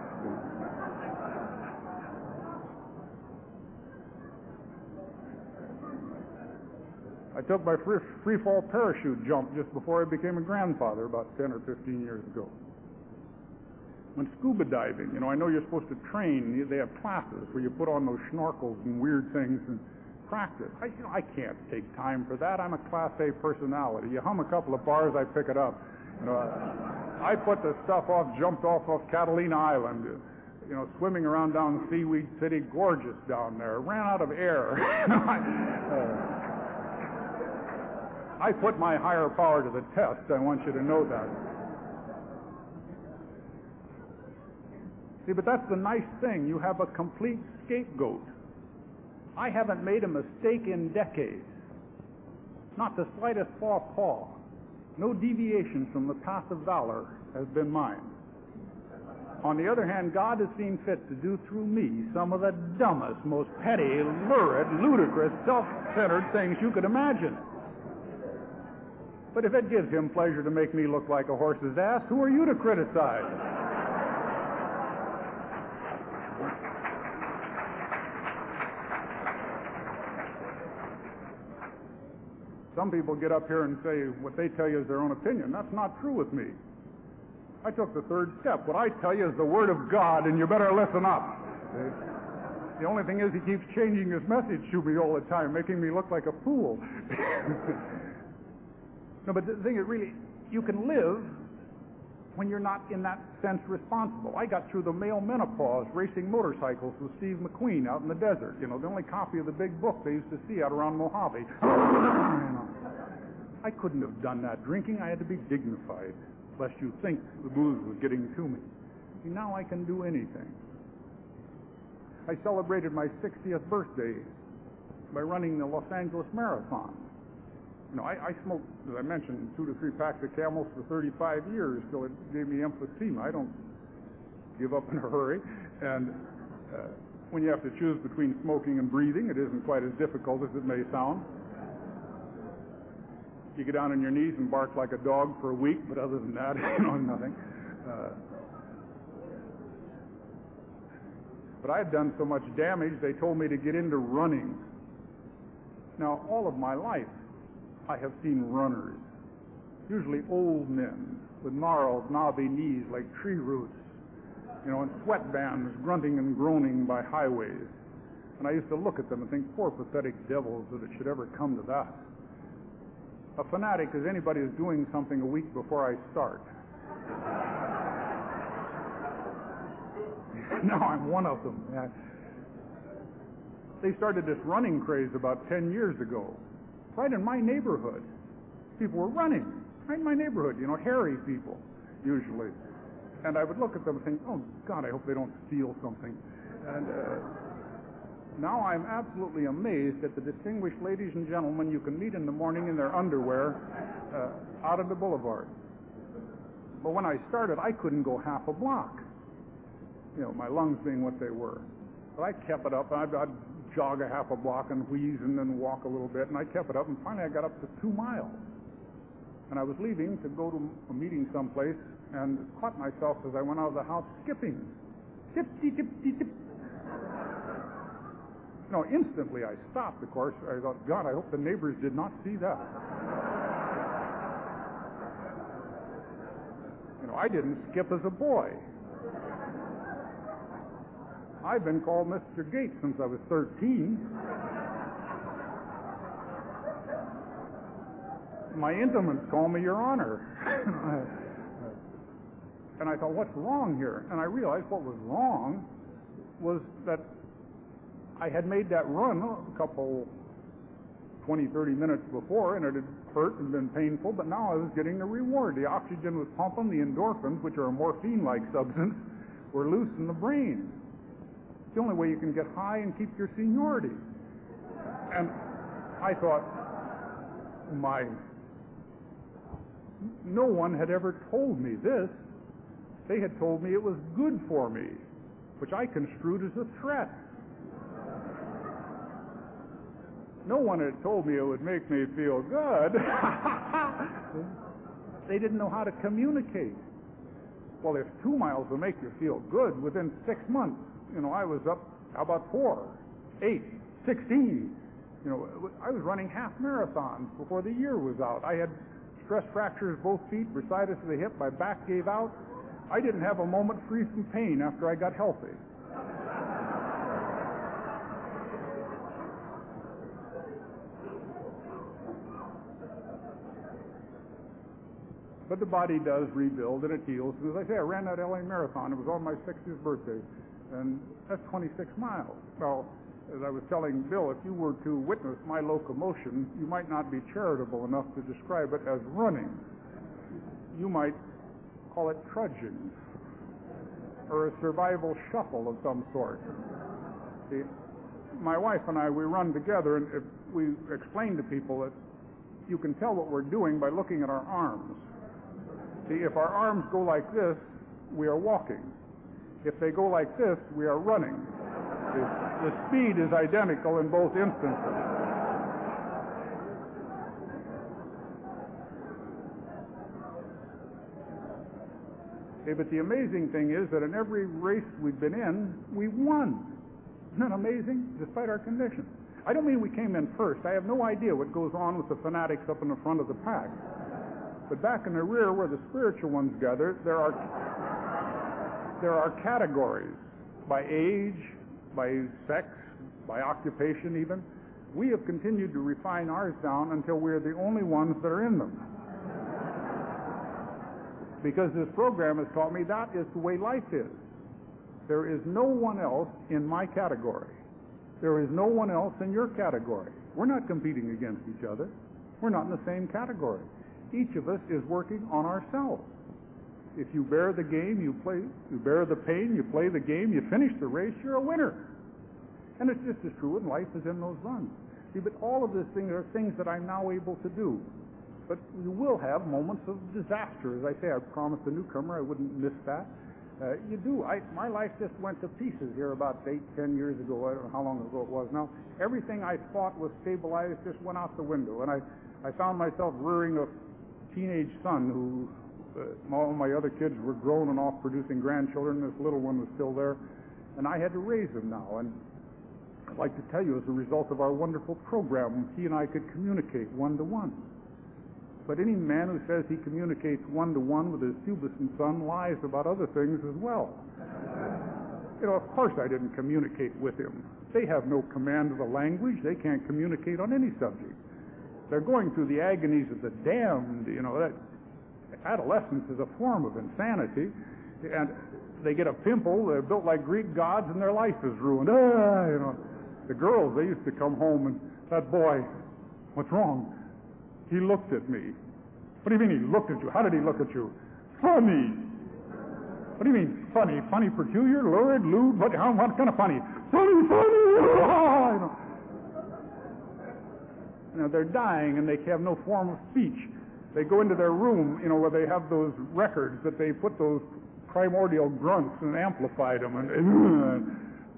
I took my free fall parachute jump just before I became a grandfather about 10 or 15 years ago. Went scuba diving. I know you're supposed to train. They have classes where you put on those snorkels and weird things and practice. I can't take time for that. I'm a Class A personality. You hum a couple of bars, I pick it up. I put the stuff off, jumped off of Catalina Island, swimming around down Seaweed City, gorgeous down there. Ran out of air. I put my higher power to the test. I want you to know that. See, but that's the nice thing. You have a complete scapegoat. I haven't made a mistake in decades. Not the slightest faux pas. No deviation from the path of valor has been mine. On the other hand, God has seen fit to do through me some of the dumbest, most petty, lurid, ludicrous, self-centered things you could imagine. But if it gives him pleasure to make me look like a horse's ass, who are you to criticize? Some people get up here and say what they tell you is their own opinion. That's not true with me. I took the third step. What I tell you is the Word of God, and you better listen up. The only thing is he keeps changing his message to me all the time, making me look like a fool. No, but the thing is, really, you can live when you're not in that sense responsible. I got through the male menopause racing motorcycles with Steve McQueen out in the desert. You know, the only copy of the big book they used to see out around Mojave. I couldn't have done that drinking. I had to be dignified, lest you think the booze was getting to me. See, now I can do anything. I celebrated my 60th birthday by running the Los Angeles Marathon. You know, I smoked, as I mentioned, 2 to 3 packs of Camels for 35 years till it gave me emphysema. I don't give up in a hurry. And when you have to choose between smoking and breathing, it isn't quite as difficult as it may sound. You get down on your knees and bark like a dog for a week, but other than that, you know, nothing. But I had done so much damage, they told me to get into running. Now, all of my life, I have seen runners, usually old men with gnarled, knobby knees like tree roots, you know, and sweatbands grunting and groaning by highways. And I used to look at them and think, poor pathetic devils, that it should ever come to that. A fanatic is anybody who's doing something a week before I start. Now I'm one of them. They started this running craze about 10 years ago. Right in my neighborhood. People were running. Right in my neighborhood, you know, hairy people, usually. And I would look at them and think, oh, God, I hope they don't steal something. And now I'm absolutely amazed at the distinguished ladies and gentlemen you can meet in the morning in their underwear out on the boulevards. But when I started, I couldn't go half a block. You know, my lungs being what they were. But I kept it up. I'd jog a half a block and wheeze and then walk a little bit, and I kept it up, and finally I got up to 2 miles. And I was leaving to go to a meeting someplace and caught myself as I went out of the house skipping. Tip-tee-tip-tee-tip. No, instantly I stopped, of course. I thought, God, I hope the neighbors did not see that. You know, I didn't skip as a boy. I've been called Mr. Gates since I was 13. My intimates call me Your Honor. And I thought, what's wrong here? And I realized what was wrong was that I had made that run a couple, 20, 30 minutes before, and it had hurt and been painful, but now I was getting the reward. The oxygen was pumping, the endorphins, which are a morphine-like substance, were loose in the brain. It's the only way you can get high and keep your seniority. And I thought, no one had ever told me this. They had told me it was good for me, which I construed as a threat. No one had told me it would make me feel good. They didn't know how to communicate. Well, if 2 miles will make you feel good, within 6 months, you know, I was up, how about 4, 8, 16? You know, I was running half marathons before the year was out. I had stress fractures both feet, bursitis of the hip, my back gave out. I didn't have a moment free from pain after I got healthy. But the body does rebuild and it heals. As I say, I ran that LA Marathon. It was on my 60th birthday. And that's 26 miles. Well, as I was telling Bill, if you were to witness my locomotion, you might not be charitable enough to describe it as running. You might call it trudging, or a survival shuffle of some sort. See, my wife and I, we run together, and if we explain to people that you can tell what we're doing by looking at our arms. See, if our arms go like this, we are walking. If they go like this, we are running. The speed is identical in both instances. Okay, but the amazing thing is that in every race we've been in, we won. Isn't that amazing? Despite our conditions. I don't mean we came in first. I have no idea what goes on with the fanatics up in the front of the pack. But back in the rear where the spiritual ones gather, there are categories by age, by sex, by occupation even. We have continued to refine ours down until we're the only ones that are in them. Because this program has taught me that is the way life is. There is no one else in my category. There is no one else in your category. We're not competing against each other. We're not in the same category. Each of us is working on ourselves. If you bear the game, you play. You bear the pain, you play the game, you finish the race, you're a winner. And it's just as true in life as in those runs. See, but all of these things are things that I'm now able to do. But you will have moments of disaster. As I say, I promised the newcomer I wouldn't miss that. You do. My life just went to pieces here about 8-10 years ago. I don't know how long ago it was now. Everything I thought was stabilized just went out the window. And I found myself rearing a teenage son who, all my other kids were grown and off producing grandchildren. This little one was still there. And I had to raise him now. And I'd like to tell you, as a result of our wonderful program, he and I could communicate one-to-one. But any man who says he communicates one-to-one with his pubescent son lies about other things as well. You know, of course I didn't communicate with him. They have no command of the language. They can't communicate on any subject. They're going through the agonies of the damned. You know, that adolescence is a form of insanity. And they get a pimple, they're built like Greek gods, and their life is ruined. You know, the girls, they used to come home, and that boy, what's wrong? He looked at me. What do you mean he looked at you? How did he look at you? Funny. What do you mean funny? Funny, peculiar, lurid, lewd? What kind of funny? Funny, funny. You know, they're dying, and they have no form of speech. They go into their room, you know, where they have those records that they put those primordial grunts and amplified them. And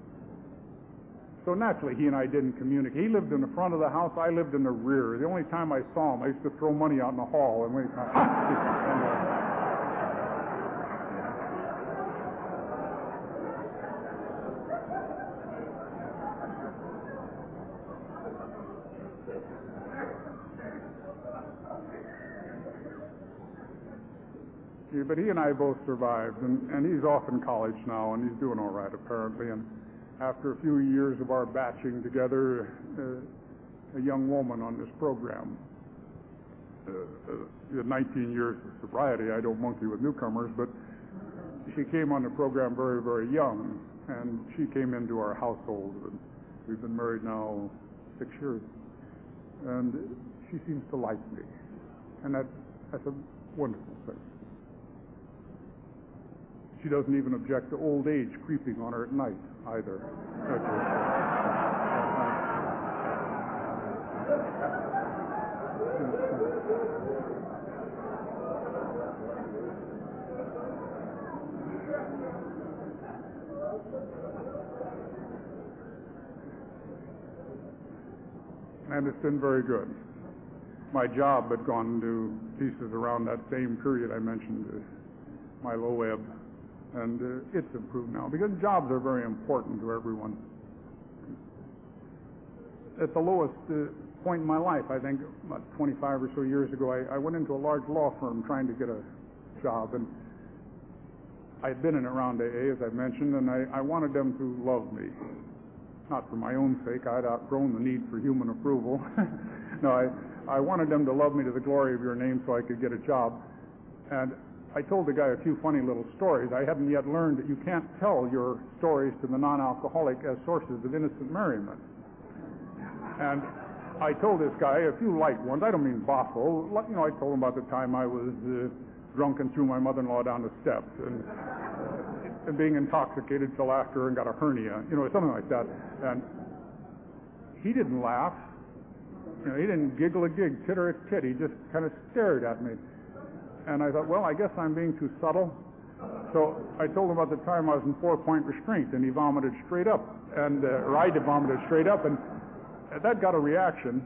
so naturally, he and I didn't communicate. He lived in the front of the house. I lived in the rear. The only time I saw him, I used to throw money out in the hall. And but he and I both survived, and he's off in college now, and he's doing all right, apparently. And after a few years of our batching together, a young woman on this program, she had 19 years of sobriety. I don't monkey with newcomers, but she came on the program very, very young, and she came into our household. And we've been married now 6 years, and she seems to like me, and that's a wonderful thing. She doesn't even object to old age creeping on her at night, either. And it's been very good. My job had gone to pieces around that same period I mentioned, my low ebb. And it's improved now, because jobs are very important to everyone. At the lowest point in my life, I think about 25 or so years ago, I went into a large law firm trying to get a job, and I had been in around AA, as I mentioned, and I wanted them to love me. Not for my own sake. I'd outgrown the need for human approval. No, I wanted them to love me to the glory of your name so I could get a job. And I told the guy a few funny little stories. I hadn't yet learned that you can't tell your stories to the non-alcoholic as sources of innocent merriment. And I told this guy a few light ones. I don't mean boffo. You know, I told him about the time I was drunk and threw my mother-in-law down the steps, and being intoxicated, fell after her and got a hernia. You know, something like that. And he didn't laugh. You know, he didn't giggle a gig, titter a tit. He just kind of stared at me. And I thought, well, I guess I'm being too subtle. So I told him about the time I was in 4-point restraint, and he vomited straight up, or I vomited straight up, and that got a reaction.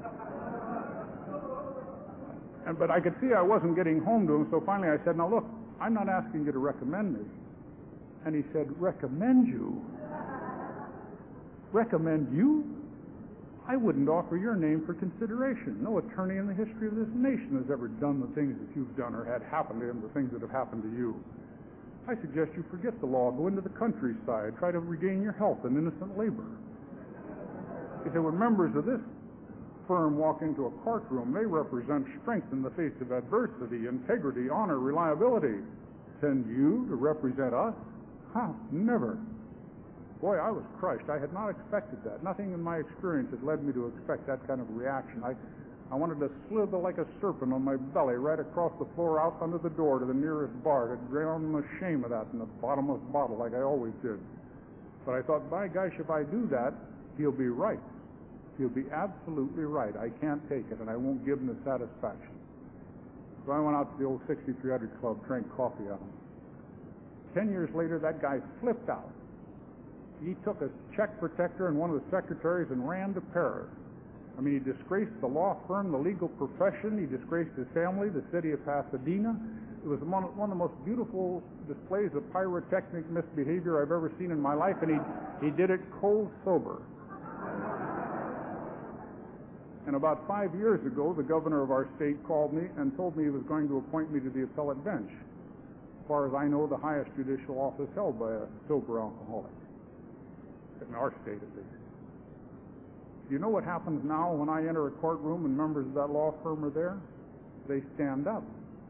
But I could see I wasn't getting home to him, so finally I said, now look, I'm not asking you to recommend me. And he said, recommend you? Recommend you? I wouldn't offer your name for consideration. No attorney in the history of this nation has ever done the things that you've done or had happen to him, the things that have happened to you. I suggest you forget the law, go into the countryside, try to regain your health and innocent labor. He said, when members of this firm walk into a courtroom, they represent strength in the face of adversity, integrity, honor, reliability. Send you to represent us? How? Never. Boy, I was crushed. I had not expected that. Nothing in my experience had led me to expect that kind of reaction. I wanted to slither like a serpent on my belly right across the floor out under the door to the nearest bar to drown the shame of that in the bottomless bottle like I always did. But I thought, by gosh, if I do that, he'll be right. He'll be absolutely right. I can't take it, and I won't give him the satisfaction. So I went out to the old 6300 Club, drank coffee out of him. 10 years later, that guy flipped out. He took a check protector and one of the secretaries and ran to Paris. I mean, he disgraced the law firm, the legal profession. He disgraced his family, the city of Pasadena. It was one of the most beautiful displays of pyrotechnic misbehavior I've ever seen in my life, and he did it cold sober. And about 5 years ago, the governor of our state called me and told me he was going to appoint me to the appellate bench. As far as I know, the highest judicial office held by a sober alcoholic. In our state, at least. You know what happens now when I enter a courtroom and members of that law firm are there? They stand up.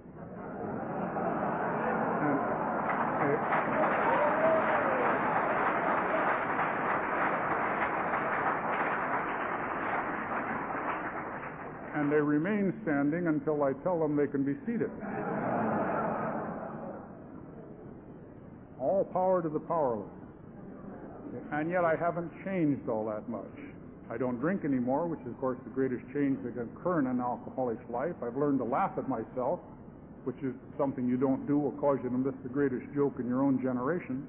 And they remain standing until I tell them they can be seated. All power to the powerless. And yet I haven't changed all that much. I don't drink anymore, which is, of course, the greatest change that can occur in an alcoholic's life. I've learned to laugh at myself, which is something you don't do will cause you to miss the greatest joke in your own generation.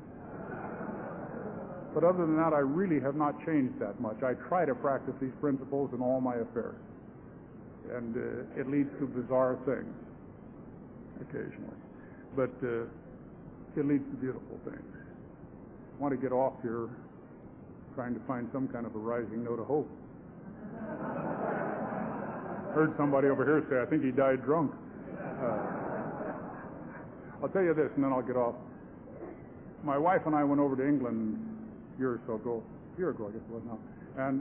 But other than that, I really have not changed that much. I try to practice these principles in all my affairs. And it leads to bizarre things, occasionally. But it leads to beautiful things. I want to get off here trying to find some kind of a rising note of hope. Heard somebody over here say, I think he died drunk. I'll tell you this, and then I'll get off. My wife and I went over to England a year ago, I guess it was now, and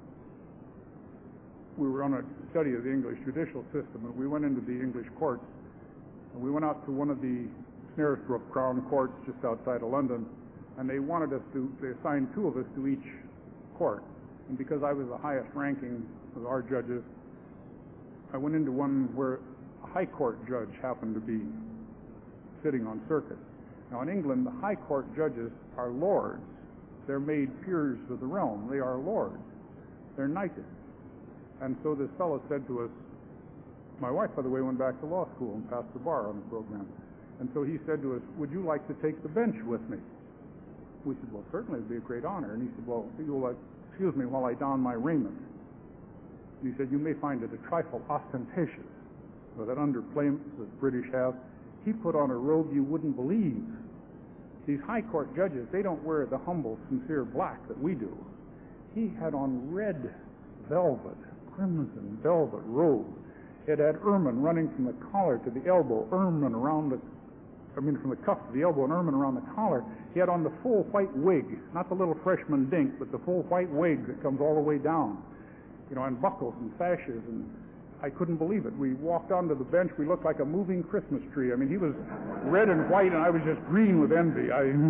we were on a study of the English judicial system, and we went into the English courts, and we went out to one of the Snaresbrook Crown Courts just outside of London, and they assigned two of us to each court. And because I was the highest ranking of our judges, I went into one where a high court judge happened to be sitting on circuit. Now in England, the high court judges are lords. They're made peers of the realm. They are lords. They're knighted. And so this fellow said to us, my wife, by the way, went back to law school and passed the bar on the program. And so he said to us, would you like to take the bench with me? We said, well, certainly, it would be a great honor. And he said, well, you'll excuse me while I don my raiment. And he said, you may find it a trifle ostentatious, or that underplay the British have. He put on a robe you wouldn't believe. These high court judges, they don't wear the humble, sincere black that we do. He had on red velvet, crimson velvet robe. It had ermine running from the collar to the elbow, ermine from the cuff to the elbow and ermine around the collar. He had on the full white wig, not the little freshman dink, but the full white wig that comes all the way down, and buckles and sashes, and I couldn't believe it. We walked onto the bench, we looked like a moving Christmas tree. I mean, he was red and white, and I was just green with envy.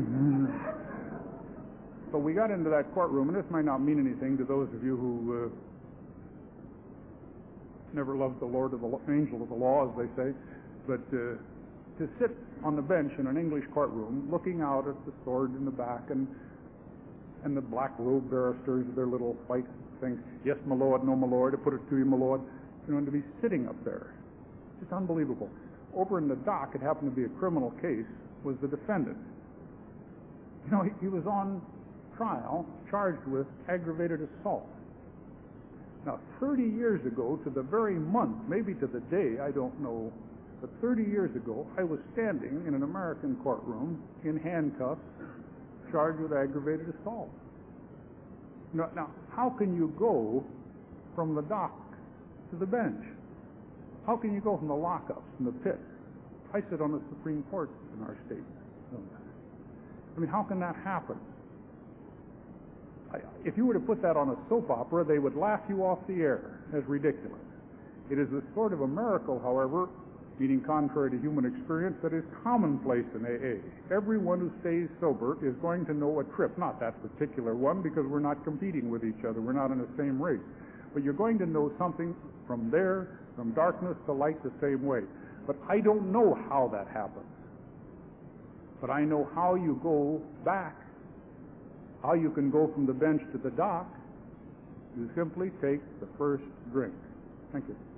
So we got into that courtroom, and this might not mean anything to those of you who never loved the Lord of the angel of the law, as they say, but to sit on the bench in an English courtroom, looking out at the sword in the back and the black robe barristers with their little white things, yes, my lord, no, my lord, to put it to you, my lord, and to be sitting up there. It's unbelievable. over in the dock, it happened to be a criminal case, was the defendant. You know, he was on trial, charged with aggravated assault. Now, 30 years ago, to the very month, maybe to the day, I don't know, but 30 years ago, I was standing in an American courtroom in handcuffs, charged with aggravated assault. Now, how can you go from the dock to the bench? How can you go from the lockups and the pits? I sit on the Supreme Court in our state. I mean, how can that happen? If you were to put that on a soap opera, they would laugh you off the air as ridiculous. It is a sort of a miracle, however, meaning contrary to human experience, that is commonplace in AA. Everyone who stays sober is going to know a trip, not that particular one, because we're not competing with each other. We're not in the same race. But you're going to know something from there, from darkness to light, the same way. But I don't know how that happens. But I know how you go back, how you can go from the bench to the dock. You simply take the first drink. Thank you.